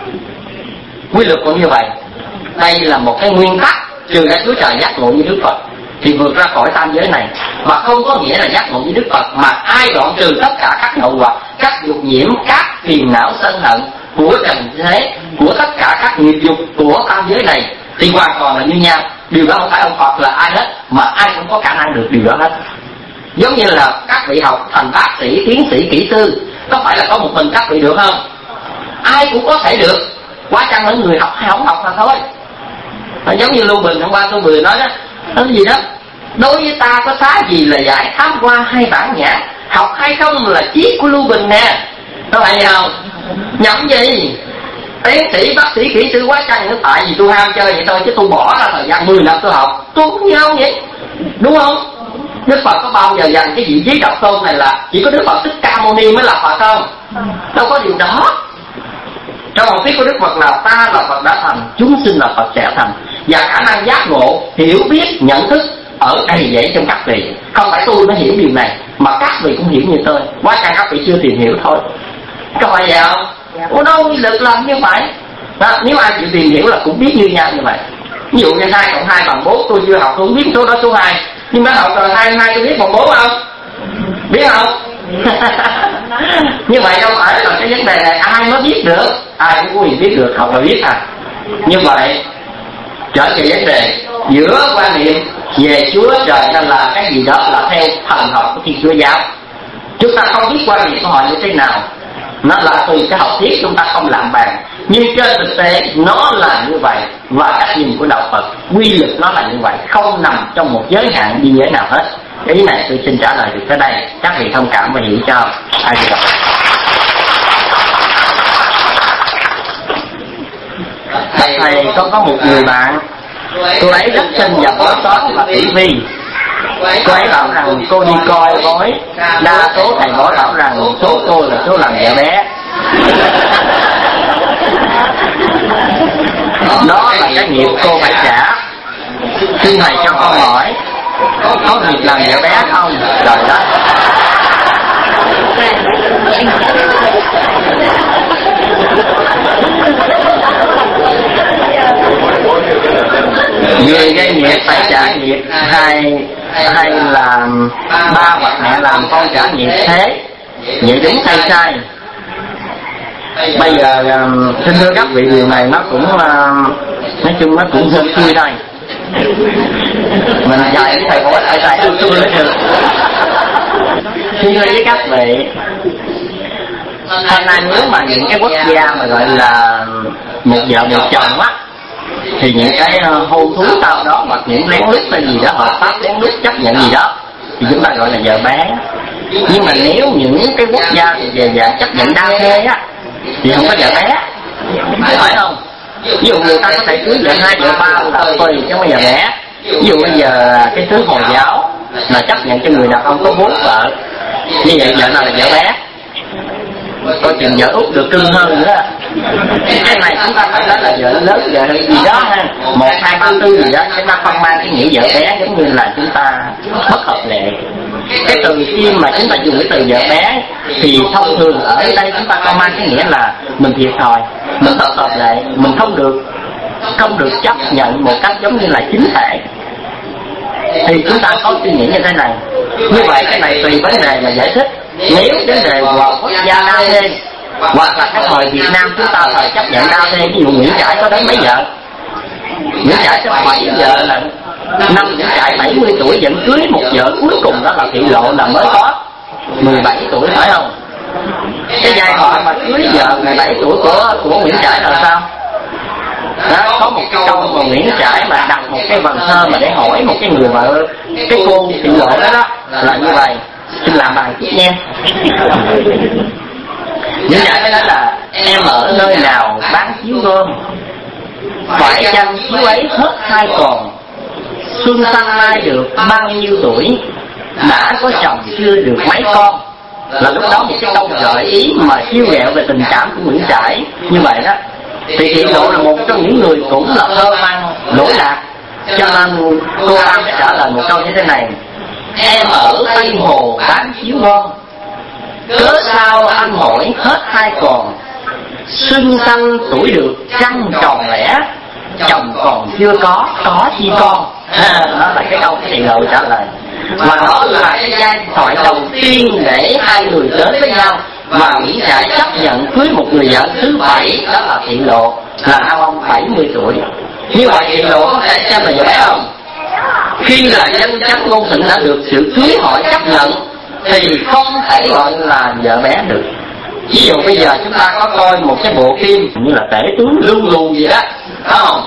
quy luật cũng như vậy. Đây là một cái nguyên tắc, trừ ra Chúa Trời giác ngộ như Đức Phật thì vượt ra khỏi tam giới này, mà không có nghĩa là giác ngộ như Đức Phật mà ai đoạn trừ tất cả các lậu hoặc, các dục nhiễm, các phiền não sân hận của trần thế, của tất cả các nghiệp dục của tam giới này thì hoàn toàn là như nhau. Điều đó không phải ông Phật là ai hết, mà ai cũng có khả năng được điều đó hết. Giống như là các vị học thành bác sĩ, tiến sĩ, kỹ sư, có phải là có một mình các vị được không? Ai cũng có thể được, quá chăng những người học hay không học là thôi. Nó giống như Lưu Bình hôm qua tôi vừa nói đó, nói gì đó, đối với ta có xá gì là giải thám qua hai bản nhã, học hay không là chiếc của Lưu Bình nè, có phải không? Nhầm gì? Tiến sĩ, bác sĩ, kỹ sư quá chăng, tại vì tôi ham chơi vậy thôi, chứ tôi bỏ ra thời gian mười năm tôi học, tôi cũng như ông vậy, đúng không? Đức Phật có bao giờ dành cái vị trí độc tôn này là chỉ có Đức Phật Thích Ca Mâu Ni mới là Phật không? Đâu có điều đó. Trong học thuyết của Đức Phật là ta là Phật đã thành, chúng sinh là Phật sẽ thành, và khả năng giác ngộ, hiểu biết, nhận thức ở đầy dẫy trong các vị. Không phải tôi mới hiểu điều này, mà các vị cũng hiểu như tôi. Quá chăng các vị chưa tìm hiểu thôi. Có phải vậy không? Ủa đâu quy lực làm như vậy đó, nếu ai chịu tìm hiểu là cũng biết như nhau như vậy. Ví dụ như hai cộng hai bằng bốn, tôi chưa học tôi không biết số đó số hai, nhưng mà học rồi hai hai tôi biết bằng bốn không? Biết không? Như vậy đâu phải là cái vấn đề này ai mới biết được, ai cũng có quyền biết được, học là biết à. Như vậy trở về vấn đề giữa quan niệm về Chúa Trời nên là cái gì đó là theo thần học của Thiên Chúa Giáo. Chúng ta không biết quan niệm của họ như thế nào, nó là từ cái học thuyết chúng ta không làm bàn, nhưng trên thực tế nó là như vậy. Và cách nhìn của đạo Phật, quy luật nó là như vậy, không nằm trong một giới hạn biên giới nào hết. Cái ý này tôi xin trả lời được tới đây, các vị thông cảm và hiểu cho. Ai được? Thầy, thầy có có một người bạn, cô ấy rất xinh và bó xót là Tử Vi. Cô ấy bảo rằng cô đi coi bói, đa số thầy bói bảo rằng số cô là số lần vợ bé. Đó là cái nghiệp cô phải trả. Xin thầy cho con hỏi, có nghiệp làm vợ bé không? Trời đất. Người gây nghiệp phải trả nghiệp, hay hay là ba hoặc mẹ làm con trả nghiệp thế? Vậy đúng hay sai? Bây giờ xin thưa các vị, điều này nó cũng nói chung nó cũng hơi xui đây. Mình dạy thầy bói phải dạy xui xui mới được. Xin thưa với các vị, hôm nay nếu mà những cái quốc gia mà gọi là một vợ một chồng á, thì những cái hôn thú sau đó hoặc những lén lút hay gì đó, hợp pháp lén lút chấp nhận gì đó, thì chúng ta gọi là vợ bé. Nhưng mà nếu những cái quốc gia thì về dạng chấp nhận đa thê á, thì không có vợ bé, phải không? Ví dụ người ta có thể cưới vợ hai vợ ba là tùy chứ không có vợ bé. Ví dụ bây giờ cái thứ Hồi giáo là chấp nhận cho người đàn ông có bốn vợ, như vậy vợ nào là vợ bé? Coi chừng vợ út được cưng hơn nữa. Cái này chúng ta phải nói là vợ lớn, vợ gì đó ha, một hai ba tư gì đó, chúng ta không mang cái nghĩa vợ bé giống như là chúng ta bất hợp lệ. Cái từ khi mà chúng ta dùng cái từ vợ bé thì thông thường ở đây chúng ta không mang cái nghĩa là mình thiệt thòi, mình bất hợp lệ, mình không được không được chấp nhận một cách giống như là chính thể. Thì chúng ta có suy nghĩ như thế này. Như vậy cái này tùy vấn đề mà giải thích. Nếu vấn đề của quốc gia đa thê, hoặc là cái thời Việt Nam chúng ta phải chấp nhận đa thê, ví dụ Nguyễn Trãi có đến mấy vợ? Nguyễn Trãi có bảy vợ là Năm Nguyễn Trãi bảy mươi tuổi vẫn cưới một vợ cuối cùng đó là Thị Lộ, là mới có mười bảy tuổi, phải không? Cái giai thoại mà cưới vợ mười bảy tuổi của của Nguyễn Trãi là sao? Đó, có một câu mà Nguyễn Trãi mà đặt một cái vần thơ mà để hỏi một cái người vợ, cái cô Thị Lộ đó đó là như vậy. Xin làm bài tiếp nha. Nguyễn Trãi mới nói là em ở nơi nào bán chiếu gom, phải chăng chiếu ấy hết hai còn. Xuân xanh mai được bao nhiêu tuổi, đã có chồng chưa được mấy con. Là lúc đó một cái câu gợi ý mà chiêu ghẹo về tình cảm của Nguyễn Trãi như vậy đó. Thì Thị Lộ là một trong những người cũng là thơ văn lỗi lạc, cho nên cô ta sẽ trả lời một câu như thế này: em ở Tây Hồ bán chiếu gom, cớ sao anh hỏi hết hai còn. Xuân xanh tuổi được trăng tròn lẻ, chồng còn chưa có, có chi con. À, đó là cái câu Thị Lộ trả lời. Và đó là cái giai thoại đầu tiên để hai người đến với nhau, và Nguyễn Trãi chấp nhận cưới một người vợ thứ bảy, đó là Thị Lộ, là ông bảy mươi tuổi. Như vậy Thị Lộ có thể xem là vợ bé không? Khi là dân chánh ngôn thịnh đã được sự cưới hỏi chấp nhận thì không thể gọi là vợ bé được. Ví dụ bây giờ chúng ta có coi một cái bộ phim như là Tể tướng Lưu Gù gì đó, phải không?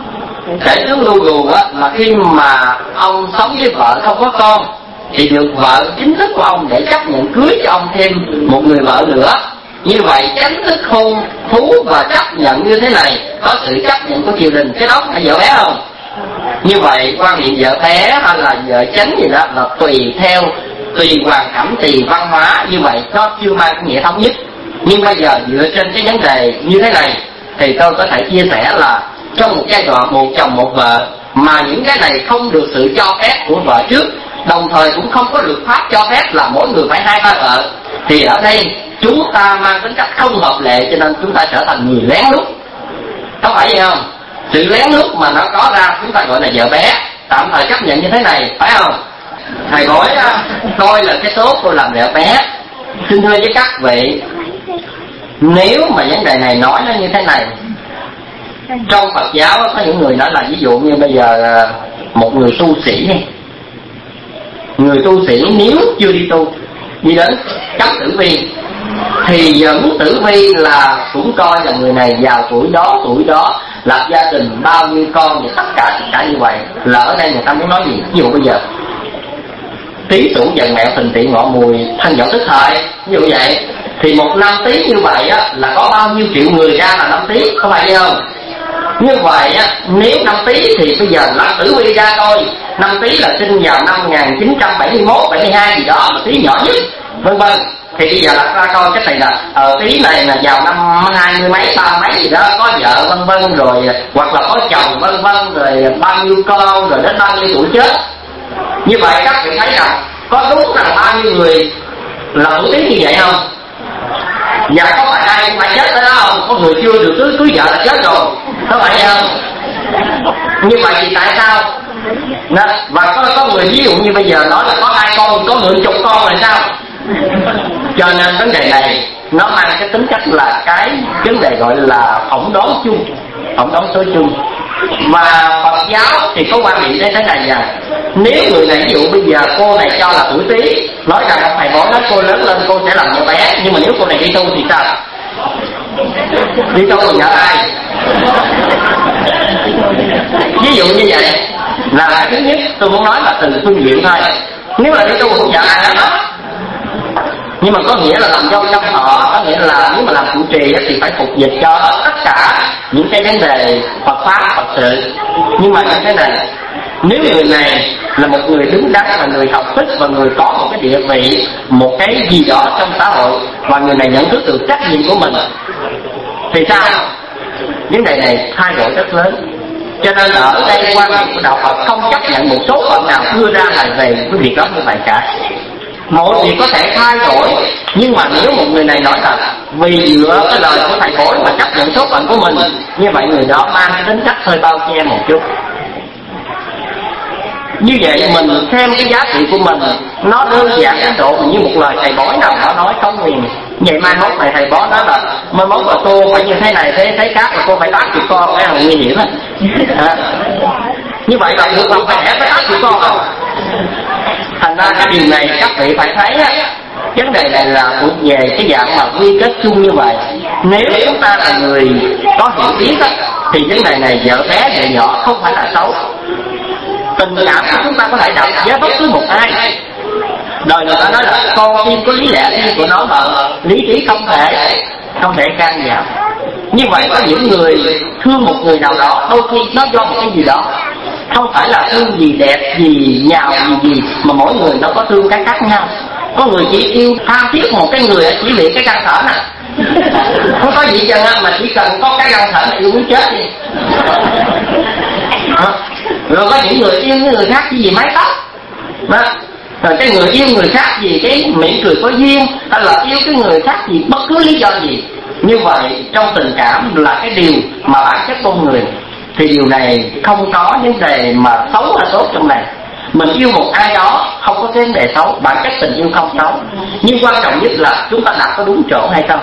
Tể tướng Lưu Gù á, là khi mà ông sống với vợ không có con thì được vợ chính thức của ông để chấp nhận cưới cho ông thêm một người vợ nữa. Như vậy chính thức hôn thú và chấp nhận như thế này, có sự chấp nhận của triều đình, cái đó phải vợ bé không? Như vậy quan niệm vợ bé hay là vợ chánh gì đó là tùy theo, tùy hoàn cảnh, tùy văn hóa, như vậy nó chưa mang cái nghĩa thống nhất. Nhưng bây giờ dựa trên cái vấn đề như thế này thì tôi có thể chia sẻ là trong một giai đoạn một chồng một vợ mà những cái này không được sự cho phép của vợ trước, đồng thời cũng không có luật pháp cho phép là mỗi người phải hai ba vợ, thì ở đây chúng ta mang tính cách không hợp lệ, cho nên chúng ta trở thành người lén lút. Có phải vậy không? Sự lén lút mà nó có ra chúng ta gọi là vợ bé, tạm thời chấp nhận như thế này, phải không? Thầy nói coi là cái tốt tôi làm vợ bé. Xin thưa với các vị, nếu mà vấn đề này nói nó như thế này, trong Phật giáo có những người nói là ví dụ như bây giờ một người tu sĩ đi, người tu sĩ nếu chưa đi tu, đi đến cấm tử vi thì dẫn tử vi là cũng coi là người này vào tuổi đó tuổi đó lập gia đình bao nhiêu con, và tất cả tất cả như vậy. Là ở đây người ta muốn nói gì? Ví dụ bây giờ Tý Sửu Dần Mẹo Thìn Tỵ Ngọ Mùi Thân Dậu Tức Hợi, ví dụ vậy, thì một năm Tý như vậy á, là có bao nhiêu triệu người ra là năm Tý, có phải không? Như vậy á, nếu năm Tý thì bây giờ là tử vi ra thôi, năm Tý là sinh vào năm một nghìn chín trăm bảy mươi mốt, bảy mươi hai gì đó, là Tý nhỏ nhất, vân vân. Thì bây giờ là ra coi cái này là ở uh, Tý này là vào năm hai mươi mấy, ba mấy gì đó, có vợ vân vân, rồi hoặc là có chồng vân vân, rồi bao nhiêu con, rồi đến bao nhiêu tuổi chết. Như vậy các vị thấy rằng có đúng rằng bao nhiêu người là tuổi Tý như vậy không? Và có phải ai cũng phải chết tới đó không? Có người chưa được cưới cưới vợ là chết rồi, có phải không? Như vậy thì tại sao? Đó. Và có, có người ví dụ như bây giờ nói là có hai con, có người chục con là sao? Cho nên vấn đề này nó mang cái tính chất là cái vấn đề gọi là phỏng đoán chung, phỏng đoán số chung. Mà Phật giáo thì có quan niệm đến thế này là nếu người này ví dụ bây giờ cô này cho là tuổi Tý, nói rằng ông thầy bói nói cô lớn lên cô sẽ làm vợ bé, nhưng mà nếu cô này đi tu thì sao? Đi tu là vợ ai? Ví dụ như vậy là thứ nhất tôi muốn nói là từ phương diện thôi. Nếu là đi tu không vợ ai đó, nhưng mà có nghĩa là làm dâu trong họ, có nghĩa là nếu mà làm trụ trì thì phải phục dịch cho tất cả những cái vấn đề Phật pháp Phật sự. Nhưng mà như thế này, nếu người này là một người đứng đắn, là người học thức và người có một cái địa vị, một cái gì đó trong xã hội, và người này nhận thức được trách nhiệm của mình thì sao? Vấn đề này thay đổi rất lớn. Cho nên ở đây quan điểm của đạo Phật không chấp nhận một số phận nào đưa ra lại về cái việc đó như vậy cả. Mọi việc có thể thay đổi, nhưng mà nếu một người này nói là vì dựa cái lời của thầy bói mà chấp nhận số phận của mình, như vậy người đó mang cái tính chất hơi bao che một chút. Như vậy mình xem cái giá trị của mình nó đơn giản đến độ như một lời thầy bói nào đó nói không nguyền. Vậy mai mốt này thầy bói nói là mai mốt là cô phải như thế này thế thế khác, là cô phải tám chục con, cái là nguy hiểm à. Như vậy là được lòng phải đẻ với tóc của con không? Thành ra cái điều này các vị phải thấy á, vấn đề này là thuộc về cái dạng mà quy kết chung như vậy. Nếu chúng ta là người có hiểu biết á, thì vấn đề này vợ bé vợ nhỏ không phải là xấu. Tình cảm của chúng ta có thể đặt với bất cứ một ai. Đời người ta nói là con tim có lý lẽ riêng của nó mà lý trí không thể không thể can vào. Như vậy có những người thương một người nào đó, đôi khi nó do một cái gì đó, không phải là thương gì đẹp gì nhào gì gì mà mỗi người nó có thương cái khác nhau. Có người chỉ yêu tha thiết một cái người chỉ vì cái căn thở nè, không có gì chẳng mà chỉ cần có cái căn thở là yêu muốn chết đi. Rồi có những người yêu những người khác chỉ vì mái tóc đó. Rồi cái người yêu người khác vì cái miệng cười có duyên, hay là yêu cái người khác vì bất cứ lý do gì. Như vậy trong tình cảm là cái điều mà bản chất con người, thì điều này không có vấn đề mà xấu hay tốt trong này. Mình yêu một ai đó không có vấn đề xấu, bản chất tình yêu không xấu. Nhưng quan trọng nhất là chúng ta đặt có đúng chỗ hay không.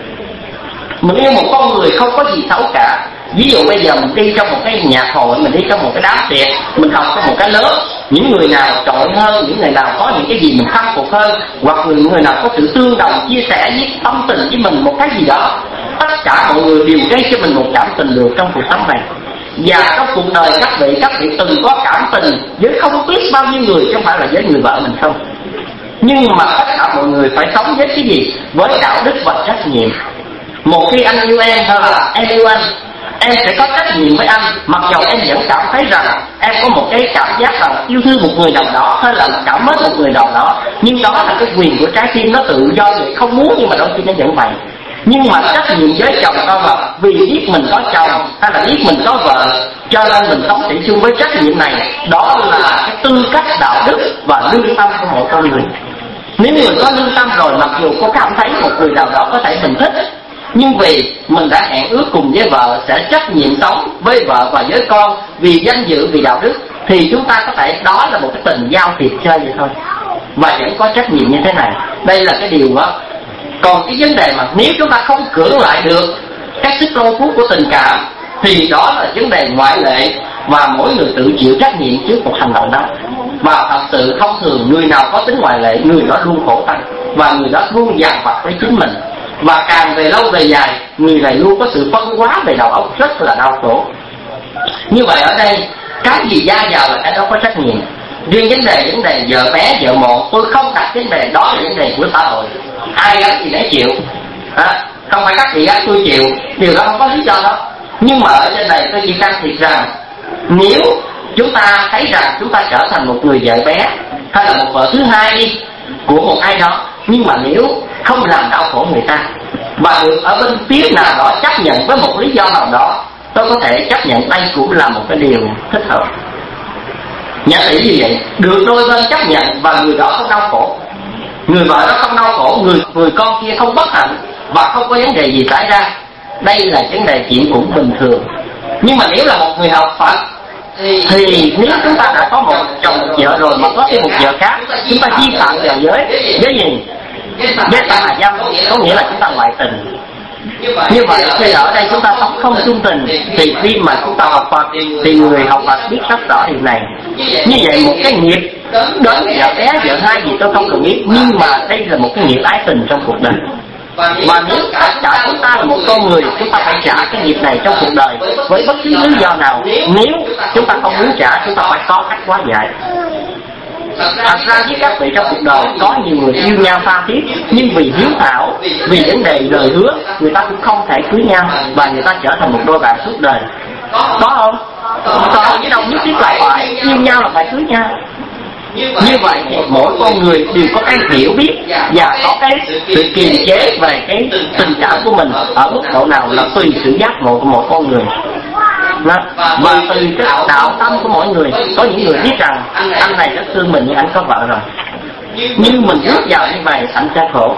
Mình yêu một con người không có gì xấu cả. Ví dụ bây giờ mình đi trong một cái nhạc hội, mình đi trong một cái đám tiệc, mình học trong một cái lớp, những người nào trội hơn, những người nào có những cái gì mình khâm phục hơn, hoặc những người nào có sự tương đồng, chia sẻ với tâm tình với mình một cái gì đó, tất cả mọi người đều gây cho mình một cảm tình được trong cuộc sống này. Và trong cuộc đời các vị, các vị từng có cảm tình với không biết bao nhiêu người, chứ không phải là với người vợ mình không. Nhưng mà tất cả mọi người phải sống với cái gì? Với đạo đức và trách nhiệm. Một khi anh yêu em hay là em yêu anh, em sẽ có trách nhiệm với anh, mặc dầu em vẫn cảm thấy rằng em có một cái cảm giác là yêu thương một người nào đó hay là cảm mến một người nào đó, nhưng đó là cái quyền của trái tim, nó tự do vậy, không muốn nhưng mà đôi khi nó vẫn vậy. Nhưng mà trách nhiệm với chồng con là vì biết mình có chồng hay là biết mình có vợ, cho nên mình sống thủy chung với trách nhiệm này. Đó là cái tư cách đạo đức và lương tâm của mỗi con người. Nếu người có lương tâm rồi, mặc dù có cảm thấy một người nào đó có thể mình thích, nhưng vì mình đã hẹn ước cùng với vợ sẽ trách nhiệm sống với vợ và với con vì danh dự, vì đạo đức, thì chúng ta có thể đó là một cái tình giao thiệp chơi vậy thôi, và vẫn có trách nhiệm như thế này. Đây là cái điều đó. Còn cái vấn đề mà nếu chúng ta không cưỡng lại được cái sức lôi cuốn của tình cảm, thì đó là vấn đề ngoại lệ, và mỗi người tự chịu trách nhiệm trước một hành động đó. Và thật sự thông thường người nào có tính ngoại lệ, người đó luôn khổ tâm, và người đó luôn dằn vặt với chính mình. Và càng về lâu về dài, người này luôn có sự phân hóa về đầu óc rất là đau khổ. Như vậy ở đây, cái gì gia vào là cái đó có trách nhiệm. Riêng vấn đề vấn đề vợ bé vợ một, tôi không đặt vấn đề đó là vấn đề của xã hội. Ai gắn thì để chịu, à, không phải các chị gắn tôi chịu, điều đó không có lý do đó. Nhưng mà ở trên này tôi chỉ can thiệp rằng, nếu chúng ta thấy rằng chúng ta trở thành một người vợ bé hay là một vợ thứ hai đi của một ai đó, nhưng mà nếu không làm đau khổ người ta và được ở bên phía nào đó chấp nhận với một lý do nào đó, tôi có thể chấp nhận đây cũng là một cái điều thích hợp. Giả tỷ như vậy, được đôi bên chấp nhận và người đó không đau khổ, người vợ đó không đau khổ, người người con kia không bất hạnh và không có vấn đề gì xảy ra, đây là vấn đề chuyện cũng bình thường. Nhưng mà nếu là một người học Phật thì, thì nếu chúng ta đã có một chồng một vợ rồi mà có thêm một vợ khác, chúng ta vi phạm vào giới với gì? Với ta là dâm, có nghĩa là chúng ta ngoại tình. Như vậy khi ở đây chúng ta sống không chung tình, thì khi mà chúng ta học Phật thì người học Phật biết rất rõ điều này. Như vậy một cái nghiệp đến vợ bé vợ hai gì tôi không cần biết, nhưng mà đây là một cái nghiệp ái tình trong cuộc đời. Và nếu tất cả chúng ta là một con người, chúng ta phải trả cái nghiệp này trong cuộc đời với bất cứ lý do nào. Nếu chúng ta không muốn trả, chúng ta phải có cách hóa giải. Thật ra với các vị trong cuộc đời có nhiều người yêu nhau tha thiết, nhưng vì hiếu thảo, vì vấn đề lời hứa, người ta cũng không thể cưới nhau và người ta trở thành một đôi bạn suốt đời. Có không? Có, chứ đâu nhất thiết là phải yêu nhau là phải cưới nhau. Như vậy thì mỗi con người đều có cái hiểu biết và có cái sự kiềm chế về cái tình cảm của mình ở mức độ nào là tùy sự giác ngộ của mỗi con người. Đó. Và từ cái đạo tâm của mỗi người, có những người biết rằng anh này rất thương mình nhưng anh có vợ rồi, nhưng mình bước vào như vậy anh sẽ khổ.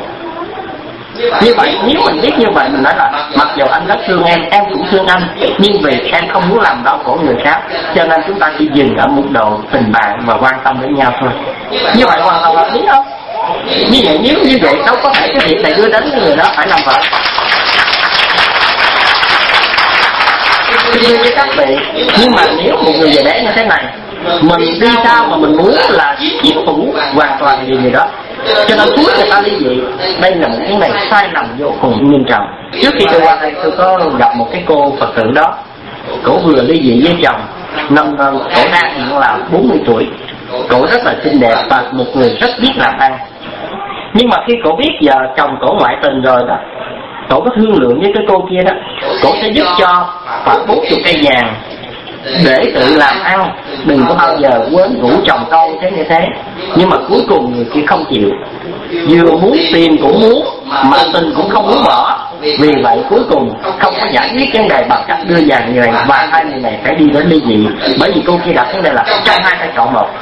Như vậy nếu mình biết như vậy, mình nói là mặc dù anh rất thương em, em cũng thương anh, nhưng vì em không muốn làm đau khổ người khác, cho nên chúng ta chỉ dừng ở mức độ tình bạn và quan tâm đến nhau thôi. Như vậy hoàn toàn hợp lý không? Như vậy nếu như vậy đâu có thể cái việc này đưa đến người đó phải làm vợ. xin với các vị. Nhưng mà nếu một người về đế như thế này, mình đi sao mà mình muốn là chiếm hữu hoàn toàn điều gì đó, cho nên cuối người ta ly dị. Đây là một cái này sai lầm vô cùng nghiêm trọng. Trước khi tôi qua đây, tôi có gặp một cái cô Phật tử đó, cổ vừa ly dị với chồng, năm cổ đang hiện là bốn mươi tuổi, cổ rất là xinh đẹp và một người rất biết làm ăn. Nhưng mà khi cổ biết giờ chồng cổ ngoại tình rồi đó, cổ có thương lượng với cái cô kia đó, cổ sẽ giúp cho khoảng bốn mươi cây vàng để tự làm ăn, đừng có bao giờ quên rủ chồng con thế như thế. Nhưng mà cuối cùng người kia không chịu, vừa muốn tiền cũng muốn mà tình cũng không muốn bỏ. Vì vậy cuối cùng không có giải quyết vấn đề bằng cách đưa vàng người, và hai người này phải đi đến ly dị. Bởi vì cô kia đặt vấn đề là trong hai phải chọn một.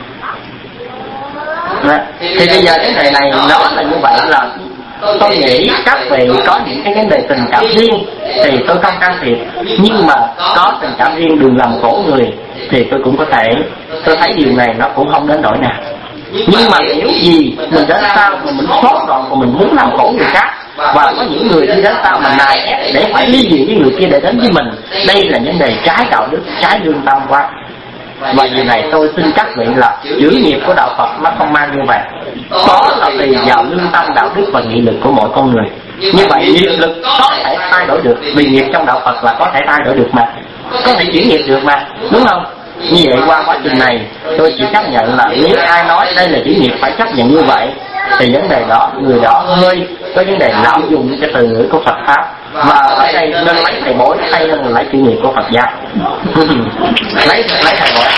Thì bây giờ cái đề này nó là như vậy, là tôi nghĩ các vị có những cái vấn đề tình cảm riêng thì tôi không can thiệp, nhưng mà có tình cảm riêng đừng làm khổ người thì tôi cũng có thể. Tôi thấy điều này nó cũng không đến nỗi nào. Nhưng mà nếu gì mình đến sau mà mình sốt rồi mà mình muốn làm khổ người khác, và có những người đi đến sau mà nài ép để phải ly dị với người kia để đến với mình, đây là vấn đề trái đạo đức, trái lương tâm quá. Và điều này tôi xin các vị là chữ nghiệp của đạo Phật nó không mang như vậy. Có là tùy vào lương tâm, đạo đức và nghị lực của mỗi con người. Như vậy nghiệp lực có thể thay đổi được, vì nghiệp trong đạo Phật là có thể thay đổi được mà, có thể chuyển nghiệp được mà, đúng không? Như vậy qua quá trình này tôi chỉ chấp nhận là nếu ai nói đây là chữ nghiệp phải chấp nhận như vậy, thì vấn đề đó người đó hơi có vấn đề lạm dụng cái từ ngữ của Phật pháp. Mà ở đây nên lấy thầy bói hay là lấy chữ nghiệp của Phật giáo. lấy lấy thầy bói,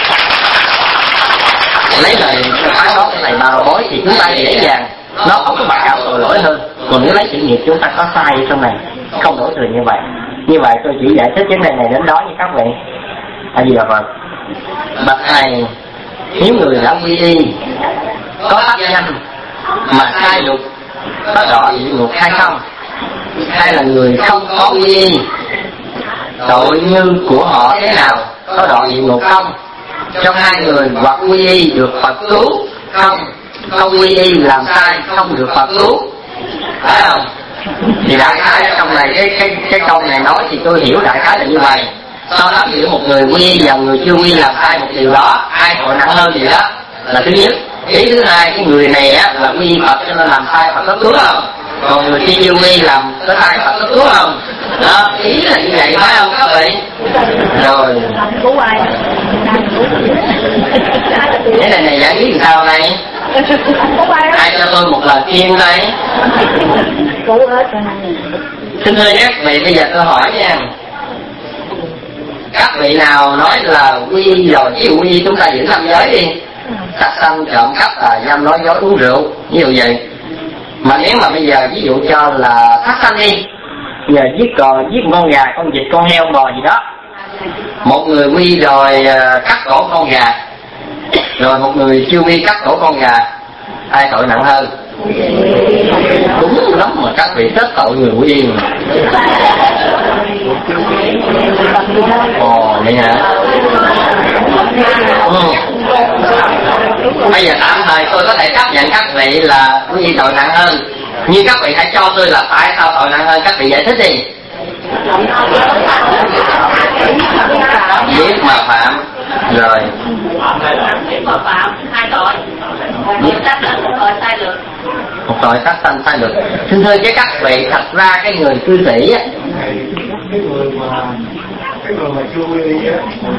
lấy lời phán đó cái này bà bói thì chúng ta dễ dàng, nó không có mặc cảm tội lỗi hơn. Còn nếu lấy chữ nghiệp chúng ta có sai ở trong này, không đổ thừa như vậy. Như vậy tôi chỉ giải thích vấn đề này đến đó với các vị. À gì là Phật. Bậc này nếu người đã quy y có pháp danh mà sai luật có đọa địa ngục hay không, hay là người không có quy y tội như của họ thế nào, có đọa địa ngục không? Trong hai người hoặc quy y được Phật cứu, không không quy y làm sai không được Phật cứu, phải không? Thì đại khái ở trong này cái cái cái câu này nói thì tôi hiểu đại khái là như vậy. So sánh giữa một người quy y và người chưa quy làm sai một điều đó, ai tội nặng hơn gì đó là thứ nhất. Ý thứ hai, cái người này á là quy y Phật cho nên làm sai Phật có cứu không? Còn người kia chưa quy làm có sai Phật có cứu không? Đó, ý là như vậy phải không các vị? Rồi cái này này giải quyết sao này? Ai cho tôi một lời khuyên đây? Xin thưa các vị, bây giờ tôi hỏi nha, các vị nào nói là quy rồi, ví dụ quy chúng ta giữ năm giới đi, sát sanh, trộm cắp, tà dâm, nói dối, uống rượu, ví dụ vậy. Mà nếu mà bây giờ ví dụ cho là sát sanh đi, giờ giết cò, giết con gà, con vịt, con heo, bò gì đó, một người quy rồi cắt cổ con gà, rồi một người chưa quy cắt cổ con gà, ai tội nặng hơn? Đúng lắm mà các vị rất tội người quy. Ồ vậy hả? Ừ. Bây giờ tạm thời tôi có thể chấp nhận các vị là quy tội nặng hơn, nhưng các vị hãy cho tôi là tại sao tội nặng hơn, các vị giải thích đi. Giết mà phạm rồi. Giết mà phạm hai tội. Giết sát lẫn một tội sai lược. Một tội sát sanh sai lược. Xin thưa với các vị, thật ra cái người cư sĩ á, cái người mà cái người mà chưa quy y á,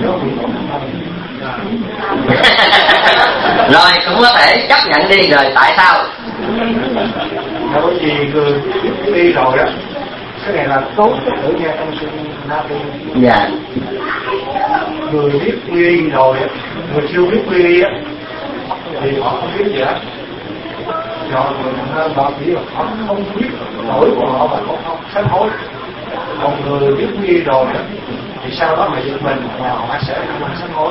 rồi cũng có thể chấp nhận đi, rồi tại sao? Bởi vì người đi rồi đó, cái này là tốt cho tử gia trong sinh na tu. Dạ. Người biết quy y rồi, người chưa biết quy y á, thì họ không biết gì hết. Rồi người họ chỉ là họ không biết lỗi của họ và họ không sám hối. Còn người biết quy y rồi đó, thì sau đó mà giật mình và họ sẽ không sám hối.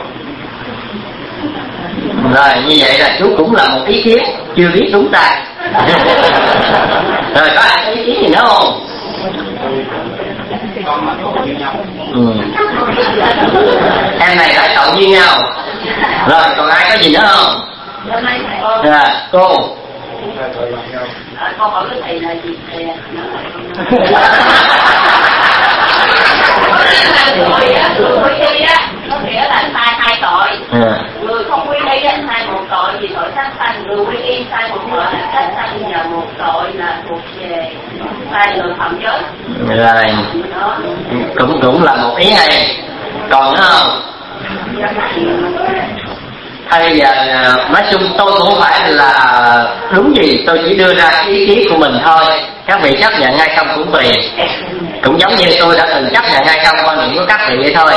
Rồi như vậy là chú cũng là một ý kiến chưa biết đúng sai. Rồi có ai có ý kiến gì nữa không? Ừ. Em này nói tội như nhau. Rồi còn ai có gì nữa không? À, cô. Con hỏi cái thầy là gì? Người quy y á có nghĩa là sai hai tội. À. Người không quy y á sai một tội vì tội sát sanh. Người quy y sai một tội là sát sanh và một tội là thuộc về sai người phạm giới. Rồi. Cũng cũng là một ý hay. Còn nữa không? Bây giờ nói chung tôi cũng không phải là đúng gì, tôi chỉ đưa ra ý kiến của mình thôi. Các vị chấp nhận hay không cũng tùy. Cũng giống như tôi đã từng chấp nhận hay không quan điểm của các vị vậy thôi.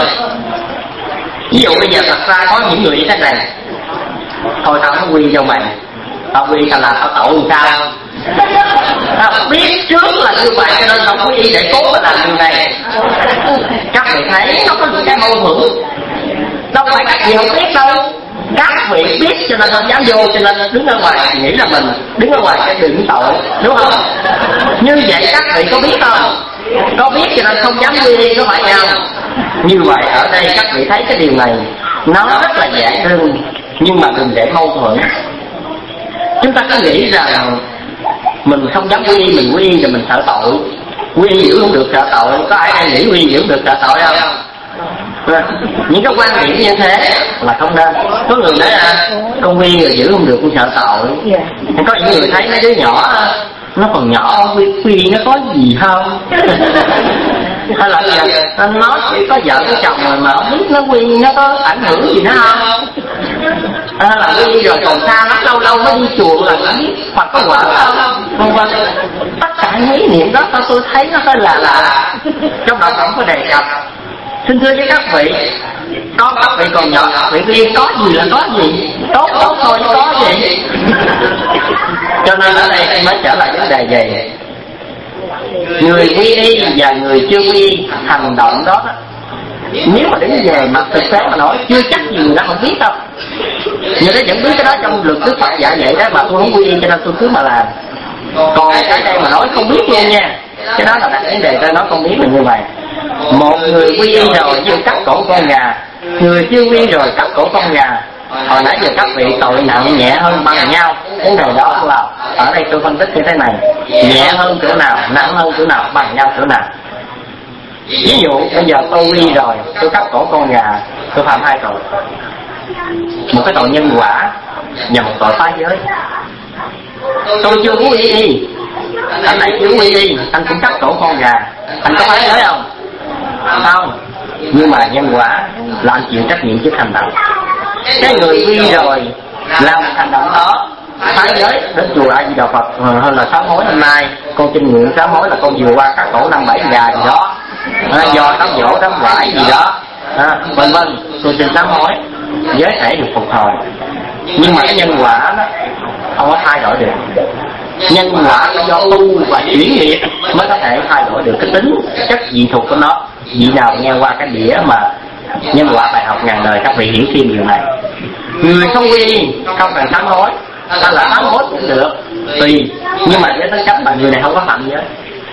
Ví dụ bây giờ thật ra có những người như thế này: thôi tao không quy cho mày, tao quy tao làm tao tội làm sao? Tao biết trước là như vậy cho nên tao quy để cố mà làm điều này. Các vị thấy nó có những cái mâu thuẫn. Đâu phải các vị không biết đâu. Các vị biết cho nên không dám vô, cho nên đứng ở ngoài nghĩ là mình đứng ở ngoài sẽ đừng tội, đúng không? Như vậy các vị có biết không? Có biết cho nên không dám quy, có phải không? Như vậy ở đây các vị thấy cái điều này nó rất là dễ thương, nhưng mà đừng để mâu thuẫn. Chúng ta cứ nghĩ rằng mình không dám quy, mình quy rồi mình sợ tội, quy giữ không được sợ tội. Có ai ai nghĩ quy giữ không được sợ tội không? Những cái quan điểm như thế là không nên. Có người nói là con quy rồi giữ không được con sợ tội. Có những người thấy mấy đứa nhỏ nó còn nhỏ, quy, quy nó có gì không? Hay là nó chỉ có vợ có chồng rồi mà không biết nó quy nó có ảnh hưởng gì nữa không? Hay là quy rồi còn xa lắm, lâu lâu mới đi chùa là không biết hoặc có quả không? Vân vân. Tất cả những ý niệm đó tôi thấy nó hơi lạ lạ, trong đó không có đề cập. Xin thưa với các vị, có các vị còn nhỏ, các vị quy có gì là có gì, tốt tốt thôi có gì. Cho nên ở đây mới trở lại vấn đề gì? Người quy y và người chưa quy y hành động đó, nếu mà đến về mặt thực tế mà nói chưa chắc gì người đó không biết đâu. Người đó vẫn biết cái đó trong luật Đức Phật dạy vậy đó, mà tôi không quy y cho nên tôi cứ mà làm. Còn cái đây mà nói không biết luôn nha, cái đó là đặt vấn đề tôi nói không biết là như vậy. Một người quy y rồi như cắt cổ con gà, người chưa quy rồi cắt cổ con gà. Hồi nãy giờ các vị tội nặng nhẹ hơn bằng nhau. Vấn đề đó là ở đây tôi phân tích như thế này: nhẹ hơn chỗ nào, nặng hơn chỗ nào, bằng nhau chỗ nào. Ví dụ bây giờ tôi quy rồi, tôi cắt cổ con gà, tôi phạm hai tội: một cái tội nhân quả và một tội phá giới. Tôi chưa quy y, anh này chưa quy y, anh cũng cắt cổ con gà, anh có phá giới không? Không. Nhưng mà nhân quả là anh chịu trách nhiệm trước hành động. Cái người quy rồi làm hành động đó phá giới, đến chùa A Di Đà Phật hơn là sám hối hôm nay con xin nguyện sám hối là con vừa qua cắt cổ năm bảy gà gì đó, à, do đám dỗ đám vải gì đó, à, vân vân, tôi xin sám hối, giới thể được phục hồi. Nhưng mà cái nhân quả đó không có thay đổi được. Nhân quả do tu và chuyển nghiệp mới có thể thay đổi được cái tính chất dị thuộc của nó. Vị nào nghe qua cái đĩa mà nhân quả bài học ngàn đời, các vị hiểu thêm điều này. Người không quy không cần sám hối, hay là sám hối cũng được tùy, nhưng mà với tính cách là người này không có phạm giới,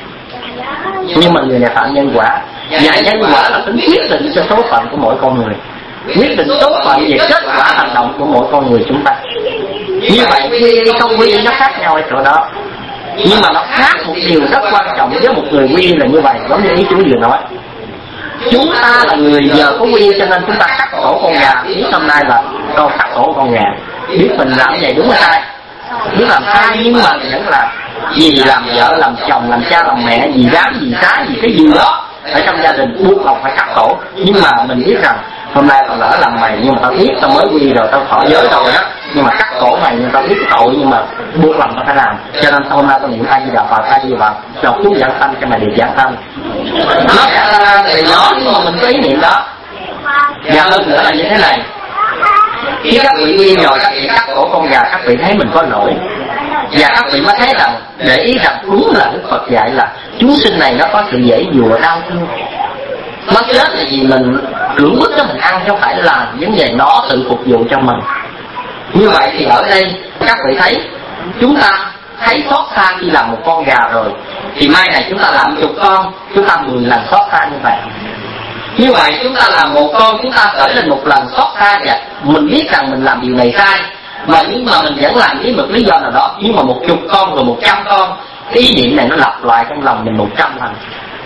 nhưng mà người này phạm nhân quả. Và nhân quả là tính quyết định cho số phận của mỗi con người, quyết định số phận về kết quả hành động của mỗi con người chúng ta. Như vậy quy không quy nó khác nhau ở chỗ đó, nhưng mà nó khác một điều rất quan trọng với một người quy là như vậy. Giống như ý chú vừa nói, chúng ta là người giờ có quy cho nên chúng ta cắt cổ con gà, biết hôm nay là con cắt cổ con gà, biết mình làm vậy đúng hay sai, biết làm sai, nhưng mà vẫn là vì làm vợ làm chồng làm cha làm mẹ, vì dám vì trái vì cái gì đó ở trong gia đình buộc lòng phải cắt cổ. Nhưng mà mình biết rằng hôm nay tao lỡ làm mày, nhưng mà tao biết tao mới quy rồi, tao thọ giới rồi đó, nhưng mà cắt cổ mày nhưng tao biết tội, nhưng mà buộc lòng tao phải làm, cho nên hôm nay tao niệm A Di Đà Phật, A Di Đà Phật cho chú giảng sanh cho mày được giảng sanh. Nó sẽ ra thì nó, nhưng mà mình có ý niệm đó. Và hơn nữa là như thế này, khi các vị quy rồi các vị cắt cổ con gà, các vị thấy mình có lỗi, và các vị mới thấy rằng, để ý rằng đúng là Đức Phật dạy là chúng sinh này nó có sự dễ dùa đau thương. Nó chết là vì mình cưỡng bức cho mình ăn, chứ không phải là vấn đề nó tự phục vụ cho mình. Như vậy thì ở đây các vị thấy, chúng ta thấy xót xa khi làm một con gà rồi, thì mai này chúng ta làm chục con, chúng ta mười lần xót xa như vậy. Như vậy chúng ta làm một con, chúng ta khởi lên một lần xót xa, và mình biết rằng mình làm điều này sai, mà nhưng mà mình vẫn làm với một lý do nào đó. Nhưng mà một chục con rồi một trăm con, cái ý niệm này nó lặp lại trong lòng mình một trăm lần.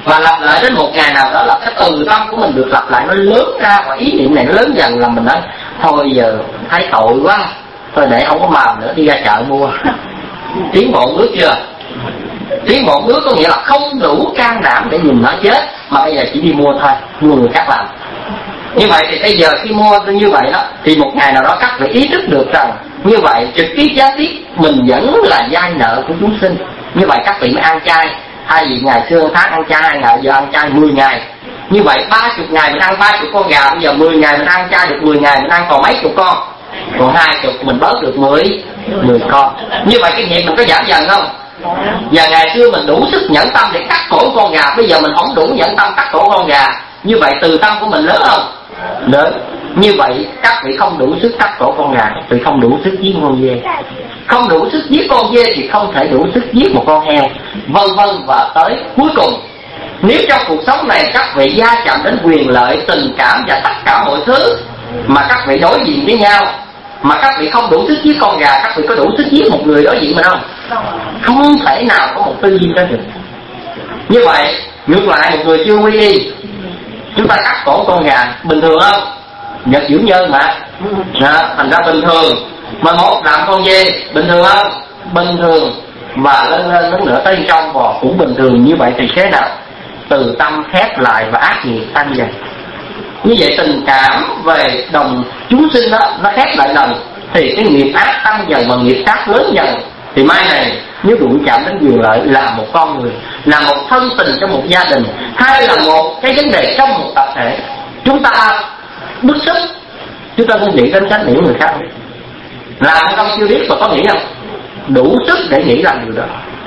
Và lặp lại đến một ngày nào đó là cái từ tâm của mình được lặp lại, nó lớn ra, và ý niệm này nó lớn dần, là mình nói thôi giờ thấy tội quá, thôi để không có màm nữa, đi ra chợ mua. Tiến bộ bước chưa? Tiến bộ bước có nghĩa là không đủ can đảm để nhìn nó chết, mà bây giờ chỉ đi mua thôi, mua người khác làm. Như vậy thì bây giờ khi mua như vậy đó, thì một ngày nào đó các vị ý thức được rằng như vậy trực tiếp gián tiếp mình vẫn là vay nợ của chúng sinh. Như vậy các vị mới ăn chay. Thay vì ngày xưa tháng ăn chay, ngày giờ ăn chay mười ngày. Như vậy ba mươi ngày mình ăn ba mươi con gà, bây giờ mười ngày mình ăn chay được mười ngày mình ăn còn mấy chục con, còn hai chục mình bớt được mười mười con. Như vậy cái nghiệp mình có giảm dần không? Và ngày xưa mình đủ sức nhẫn tâm để cắt cổ con gà, bây giờ mình không đủ nhẫn tâm cắt cổ con gà. Như vậy từ tâm của mình lớn không? Lớn. Như vậy các vị không đủ sức cắt cổ con gà, các vị không đủ sức giết con dê. Không đủ sức giết con dê thì không thể đủ sức giết một con heo, vân vân. Và tới cuối cùng, nếu trong cuộc sống này các vị gia chạm đến quyền lợi, tình cảm và tất cả mọi thứ mà các vị đối diện với nhau, mà các vị không đủ sức giết con gà, các vị có đủ sức giết một người đối diện mình không? Không thể nào có một tư duy đó được. Như vậy ngược lại, một người chưa quy y, chúng ta cắt cổ con gà bình thường không? Nhật dưỡng nhân mà à, thành ra bình thường. Mà một làm con dê bình thường không? Bình thường. Và lên lên đến nữa tới trong bò cũng bình thường. Như vậy thì thế nào? Từ tâm khép lại và ác nghiệp tăng dần. Như vậy tình cảm về đồng chúng sinh đó, nó khép lại lần thì cái nghiệp ác tăng dần và nghiệp ác lớn dần. Thì mai này nếu đụng chạm đến quyền lợi là một con người, là một thân tình trong một gia đình, hay là một cái vấn đề trong một tập thể, chúng ta bức xúc, chúng ta không nghĩ đến trách nhiệm người khác, làm không chưa biết mà có nghĩ không? Đủ sức để nghĩ làm điều đó.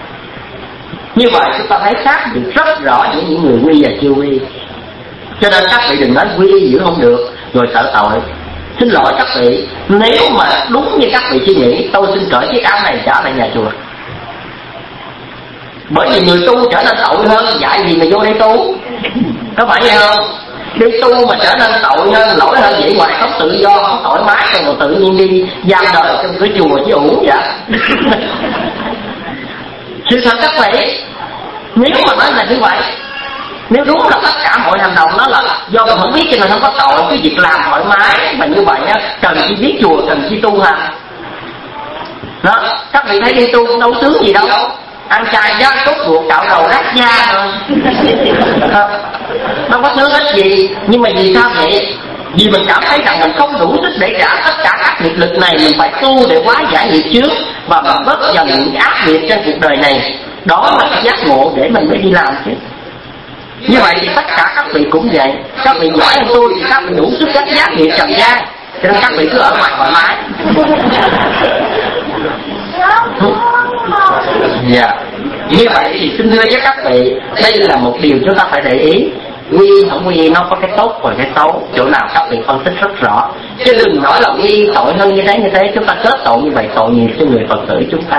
Như vậy chúng ta thấy khác biệt rất rõ giữa những người quy và chưa quy. Cho nên các vị đừng nói quy giữ không được rồi sợ tội. Xin lỗi các vị, nếu mà đúng như các vị suy nghĩ, tôi xin cởi chiếc áo này trả lại nhà chùa. Bởi vì người tu trở nên tội hơn, dạy gì mà vô đây tu, có phải vậy không? Đi tu mà trở nên tội hơn, lỗi hơn, vậy ngoài không tự do, không thoải mái, rồi tự nhiên đi giam đời trong cái chùa chứ uổng vậy. Sự thật các vị, nếu mà nói là như vậy, nếu đúng là tất cả mọi hành động đó là do mình không biết cho nên không có tội, cái việc làm thoải mái mà như vậy á, cần chi biết chùa, cần chi tu hành. Đó, các vị thấy đi tu cũng đâu sướng gì đâu, ăn chay giá tốt ruột cạo đầu rách da rồi, đâu có sướng hết gì. Nhưng mà vì sao vậy? Vì mình cảm thấy rằng mình không đủ sức để trả tất cả các nghiệp lực này, mình phải tu để hóa giải nghiệp trước và mình bớt dần những ác nghiệp trên cuộc đời này. Đó là cái giác ngộ để mình mới đi làm chứ. Như vậy thì tất cả các vị cũng vậy. Các vị giỏi hơn tôi thì các vị đủ sức gánh giác nghiệp trần gian, cho nên các vị cứ ở ngoài thoải mái. Dạ yeah. Như vậy thì xin thưa với các vị, đây là một điều chúng ta phải để ý. Quy không quy nó có cái tốt và cái xấu, chỗ nào các vị phân tích rất rõ. Chứ đừng nói là quy tội hơn như thế như thế, chúng ta kết tội như vậy tội nghiệp cho người Phật tử chúng ta.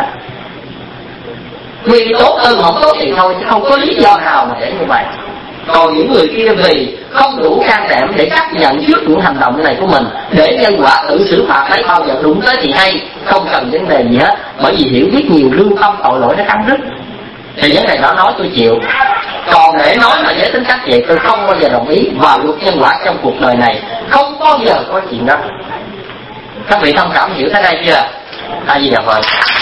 Quy tốt hơn không tốt thì thôi, chứ không có lý do nào mà để như vậy. Còn những người kia vì không đủ can đảm để chấp nhận trước những hành động này của mình, để nhân quả tự xử phạt lấy, bao giờ đúng tới thì hay, không cần vấn đề gì hết. Bởi vì hiểu biết nhiều, lương tâm tội lỗi nó cắn rứt, thì vấn đề đó nói tôi chịu. Còn để nói mà giới tính cách vậy tôi không bao giờ đồng ý. Và luật nhân quả trong cuộc đời này không bao giờ có chuyện đó. Các vị thông cảm hiểu tới đây chưa? A Di Đà Phật.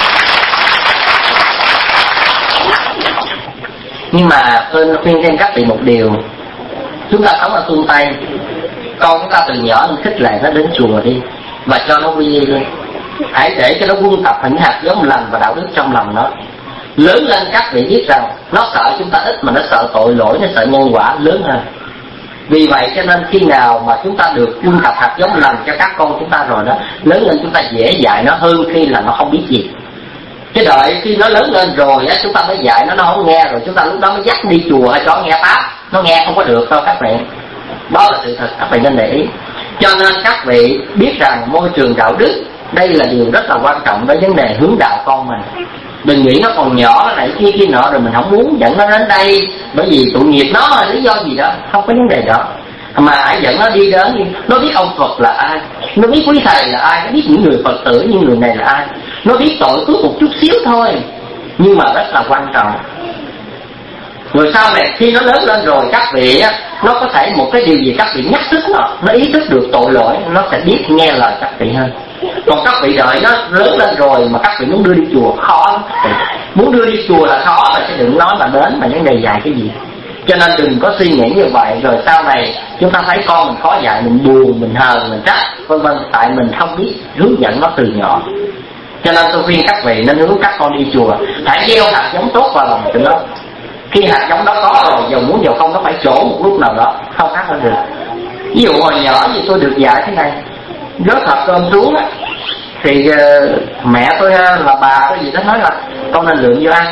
Nhưng mà tôi khuyên thêm các vị một điều. Chúng ta sống ở phương Tây, con chúng ta từ nhỏ mình khích lệ nó đến chùa đi, và cho nó quy y đi. Hãy để cho nó quân tập những hạt giống lành và đạo đức trong lòng nó. Lớn lên các vị biết rằng nó sợ chúng ta ít mà nó sợ tội lỗi, nó sợ nhân quả lớn hơn. Vì vậy cho nên khi nào mà chúng ta được quân tập hạt giống lành cho các con chúng ta rồi đó, lớn lên chúng ta dễ dạy nó hơn khi là nó không biết gì. Cái đợi khi nó lớn lên rồi á, chúng ta mới dạy nó, nó không nghe rồi chúng ta lúc đó mới dắt đi chùa hay cho nghe pháp, nó nghe không có được đâu các vị. Đó là sự thật, các vị nên để ý. Cho nên các vị biết rằng môi trường đạo đức đây là điều rất là quan trọng với vấn đề hướng đạo con mình. Đừng nghĩ nó còn nhỏ nó này kia kia nọ rồi mình không muốn dẫn nó đến đây bởi vì tội nghiệp nó lý do gì đó, không có vấn đề đó. Mà hãy dẫn nó đi đến, nó biết ông Phật là ai, nó biết quý thầy là ai, nó biết những người Phật tử những người này là ai, nó biết tội phước một chút xíu thôi, nhưng mà rất là quan trọng. Rồi sau này khi nó lớn lên rồi các vị á, nó có thể một cái điều gì các vị nhắc sức nó, nó ý thức được tội lỗi, nó sẽ biết nghe lời các vị hơn. Còn các vị đợi nó lớn lên rồi mà các vị muốn đưa đi chùa khó lắm. Muốn đưa đi chùa là khó, mà chứ đừng nói mà đến mà vấn đề dài cái gì. Cho nên đừng có suy nghĩ như vậy. Rồi sau này chúng ta thấy con mình khó dạy, mình buồn, mình hờn, mình trách vân vân, tại mình không biết hướng dẫn nó từ nhỏ. Cho nên tôi khuyên các vị nên hướng các con đi chùa, hãy gieo hạt giống tốt vào lòng tụi nó. Khi hạt giống đó có rồi, dầu muốn dầu không nó phải trổ một lúc nào đó, không khác hơn được. Ví dụ hồi nhỏ thì tôi được dạy thế này, rớt hộp cơm xuống á, thì uh, mẹ tôi uh, là bà có gì đó nói là con nên lượm vô ăn.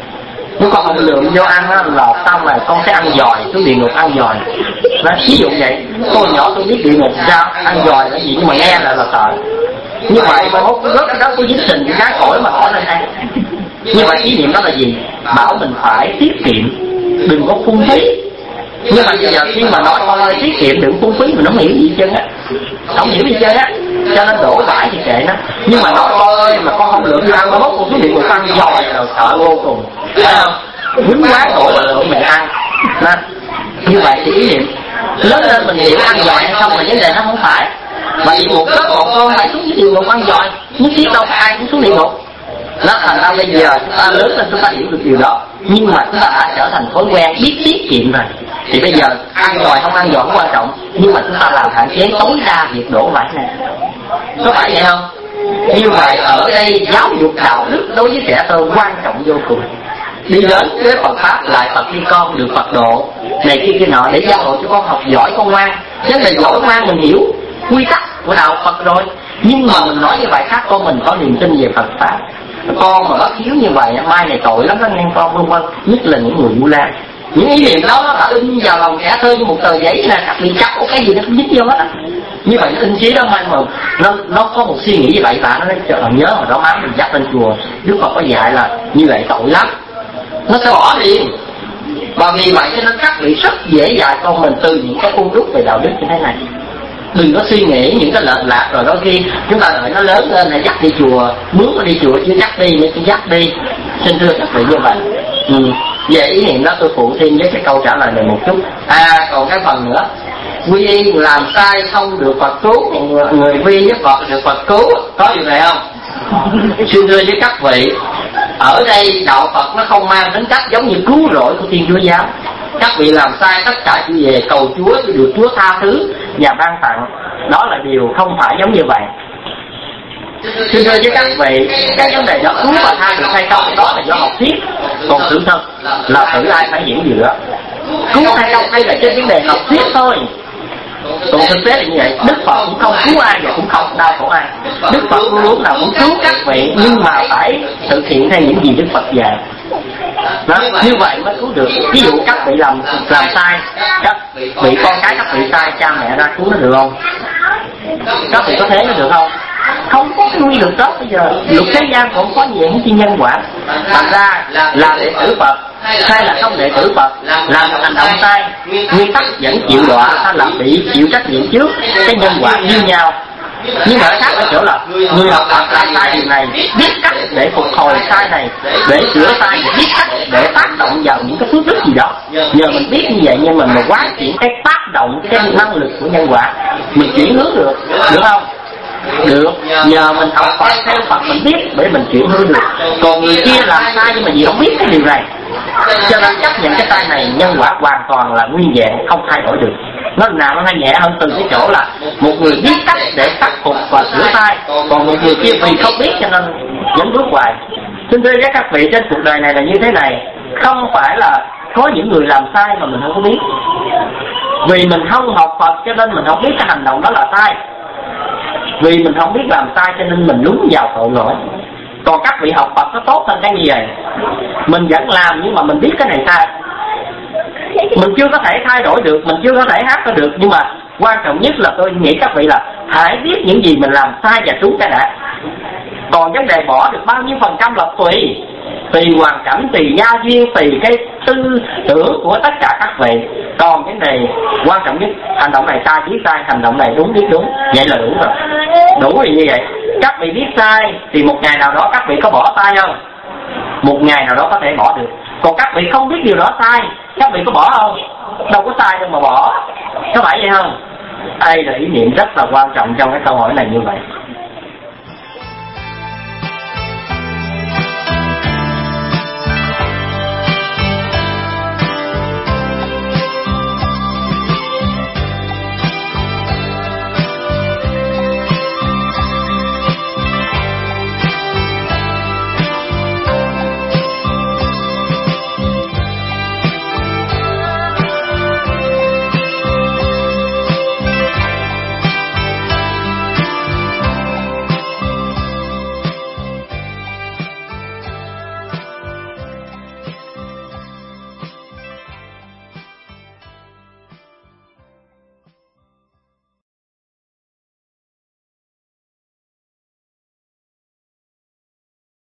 Nếu con không lượm vô ăn á, là xong là con sẽ ăn giòi, xuống địa ngục ăn giòi. Đó, ví dụ vậy. Tôi nhỏ tôi biết địa ngục sao, ăn giòi là gì, nhưng mà nghe lại là sợ. Như vậy mà hốt rớt cái đó tôi dính tình cái cá cổi mà khỏi lên ăn. Như vậy ý niệm đó là gì? Bảo mình phải tiết kiệm, đừng có phung phí. Nhưng mà bây giờ khi mà nói con ơi tiết kiệm đừng phung phí, mình không hiểu gì hết trơn á, không hiểu gì hết á, cho nên đổ vải thì kệ nó. Nhưng mà nói con ơi mà con không lượm vô ăn, nó hốt con xuống điện một ăn giòi là sợ vô cùng, phải không? Quýnh quá đổ mà lượm mình ăn. Nên như vậy thì ý niệm lớn lên mình hiểu ăn giòi hay không là vấn đề nó không phải. Và địa ngục rất một con phải xuống địa ngục ăn giòi, nhất thiết đâu phải ai cũng xuống địa ngục. Nó thành ra bây giờ chúng ta lớn lên chúng ta hiểu được điều đó, nhưng mà chúng ta đã trở thành thói quen biết tiết kiệm rồi. Thì bây giờ ăn giỏi không ăn giỏi không quan trọng, nhưng mà chúng ta làm hạn chế tối đa việc đổ vải này, có phải vậy không? Như vậy ở đây giáo dục đạo đức đối với trẻ thơ quan trọng vô cùng. Đi đến với Phật pháp lại Phật đi con được Phật độ này kia kia nọ để giáo hội cho con học giỏi con ngoan. Chứ là giỏi ngoan mình hiểu quy tắc của đạo Phật rồi, nhưng mà mình nói như vậy khác con mình có niềm tin về Phật pháp. Con mà bất hiếu như vậy mai này tội lắm đó nghe con, vân vân. Nhất là những người Vu Lan, những ý niệm đó nó đã in vào lòng trẻ thơ như một tờ giấy nè, các bị chắc có cái gì nó cũng dính vô hết á. Như vậy nó in chí đó mai mà nó nó có một suy nghĩ như vậy và nó nói chờ nhớ hồi đó má mình dắt lên chùa Đức Phật có dạy là như vậy tội lắm, nó sẽ bỏ liền. Và vì vậy cho nên các vị rất dễ dạy con mình từ những cái khuôn đúc về đạo đức như thế này. Đừng có suy nghĩ những cái lệch lạc rồi đó khi chúng ta đợi nó lớn lên là dắt đi chùa, mướn nó đi chùa chứ dắt đi nữa chứ dắt đi. Xin thưa các vị như vậy. Ừ. Về ý niệm đó tôi phụ thêm với cái câu trả lời này một chút. À còn cái phần nữa, quy y làm sai không được Phật cứu, người quy với Phật được Phật cứu, có điều này không? Xin thưa với các vị, ở đây đạo Phật nó không mang tính cách giống như cứu rỗi của Thiên Chúa giáo. Các vị làm sai tất cả chỉ về cầu Chúa được Chúa tha thứ và ban tặng, đó là điều không phải giống như vậy. Xin thưa với các vị, cái vấn đề đó cứu và tha được hay không đó là do học thuyết, còn sự thật là tự ai phải hiểu điều đó. Cứu hay không hay là trên vấn đề học thuyết thôi. Còn thực tế là như vậy, Đức Phật cũng không cứu ai và cũng không đau khổ ai. Đức Phật luôn luôn là cũng cứu các vị, nhưng mà phải thực hiện theo những gì Đức Phật dạy. Đó, như vậy mới cứu được. Ví dụ các vị làm làm sai, các vị con cái các vị sai, cha mẹ ra cứu nó được không? Các vị có thế nó được không? Không có nuôi được đó. Bây giờ luật thế gian cũng có nhiều những nhân quả. Thành ra là đệ tử Phật hay là không đệ tử Phật làm hành động sai, nguyên tắc vẫn chịu đọa hay là bị chịu trách nhiệm trước, cái nhân quả như nhau. Nhưng mà khác ở chỗ là người học Phật làm sai điều này, biết cách để phục hồi sai này, để sửa sai, biết cách để tác động vào những cái phước đức gì đó. Nhờ mình biết như vậy nhưng mình mà quán chuyển cái tác động, cái năng lực của nhân quả, mình chuyển hướng được, được không? Được, nhờ mình học Phật theo Phật mình biết để mình chuyển hướng được. Còn người kia làm sai nhưng mà gì không biết cái điều này, cho nên chấp nhận cái sai này, nhân quả hoàn toàn là nguyên vẹn, không thay đổi được. Nó nào nó hay nhẹ hơn từ cái chỗ là một người biết cách để khắc phục và sửa sai, còn một người kia vì không biết cho nên vẫn bước hoài. Xin thưa với các vị, trên cuộc đời này là như thế này, không phải là có những người làm sai mà mình không có biết. Vì mình không học Phật cho nên mình không biết cái hành động đó là sai. Vì mình không biết làm sai cho nên mình lún vào tội lỗi. Còn các vị học Phật nó tốt hơn cái gì vậy? Mình vẫn làm nhưng mà mình biết cái này sai. Mình chưa có thể thay đổi được, mình chưa có thể hát ra được, nhưng mà quan trọng nhất là tôi nghĩ các vị là hãy biết những gì mình làm sai và trúng cái đã. Còn vấn đề bỏ được bao nhiêu phần trăm là tùy tùy hoàn cảnh, tùy gia duyên, tùy cái tư tưởng của tất cả các vị. Còn cái này quan trọng nhất, hành động này sai biết sai, hành động này đúng biết đúng, vậy là đủ rồi. Đủ vì như vậy. Các vị biết sai thì một ngày nào đó các vị có bỏ sai không? Một ngày nào đó có thể bỏ được. Còn các vị không biết điều đó sai, các vị có bỏ không? Đâu có sai đâu mà bỏ, có phải vậy không? Đây là ý niệm rất là quan trọng trong cái câu hỏi này như vậy.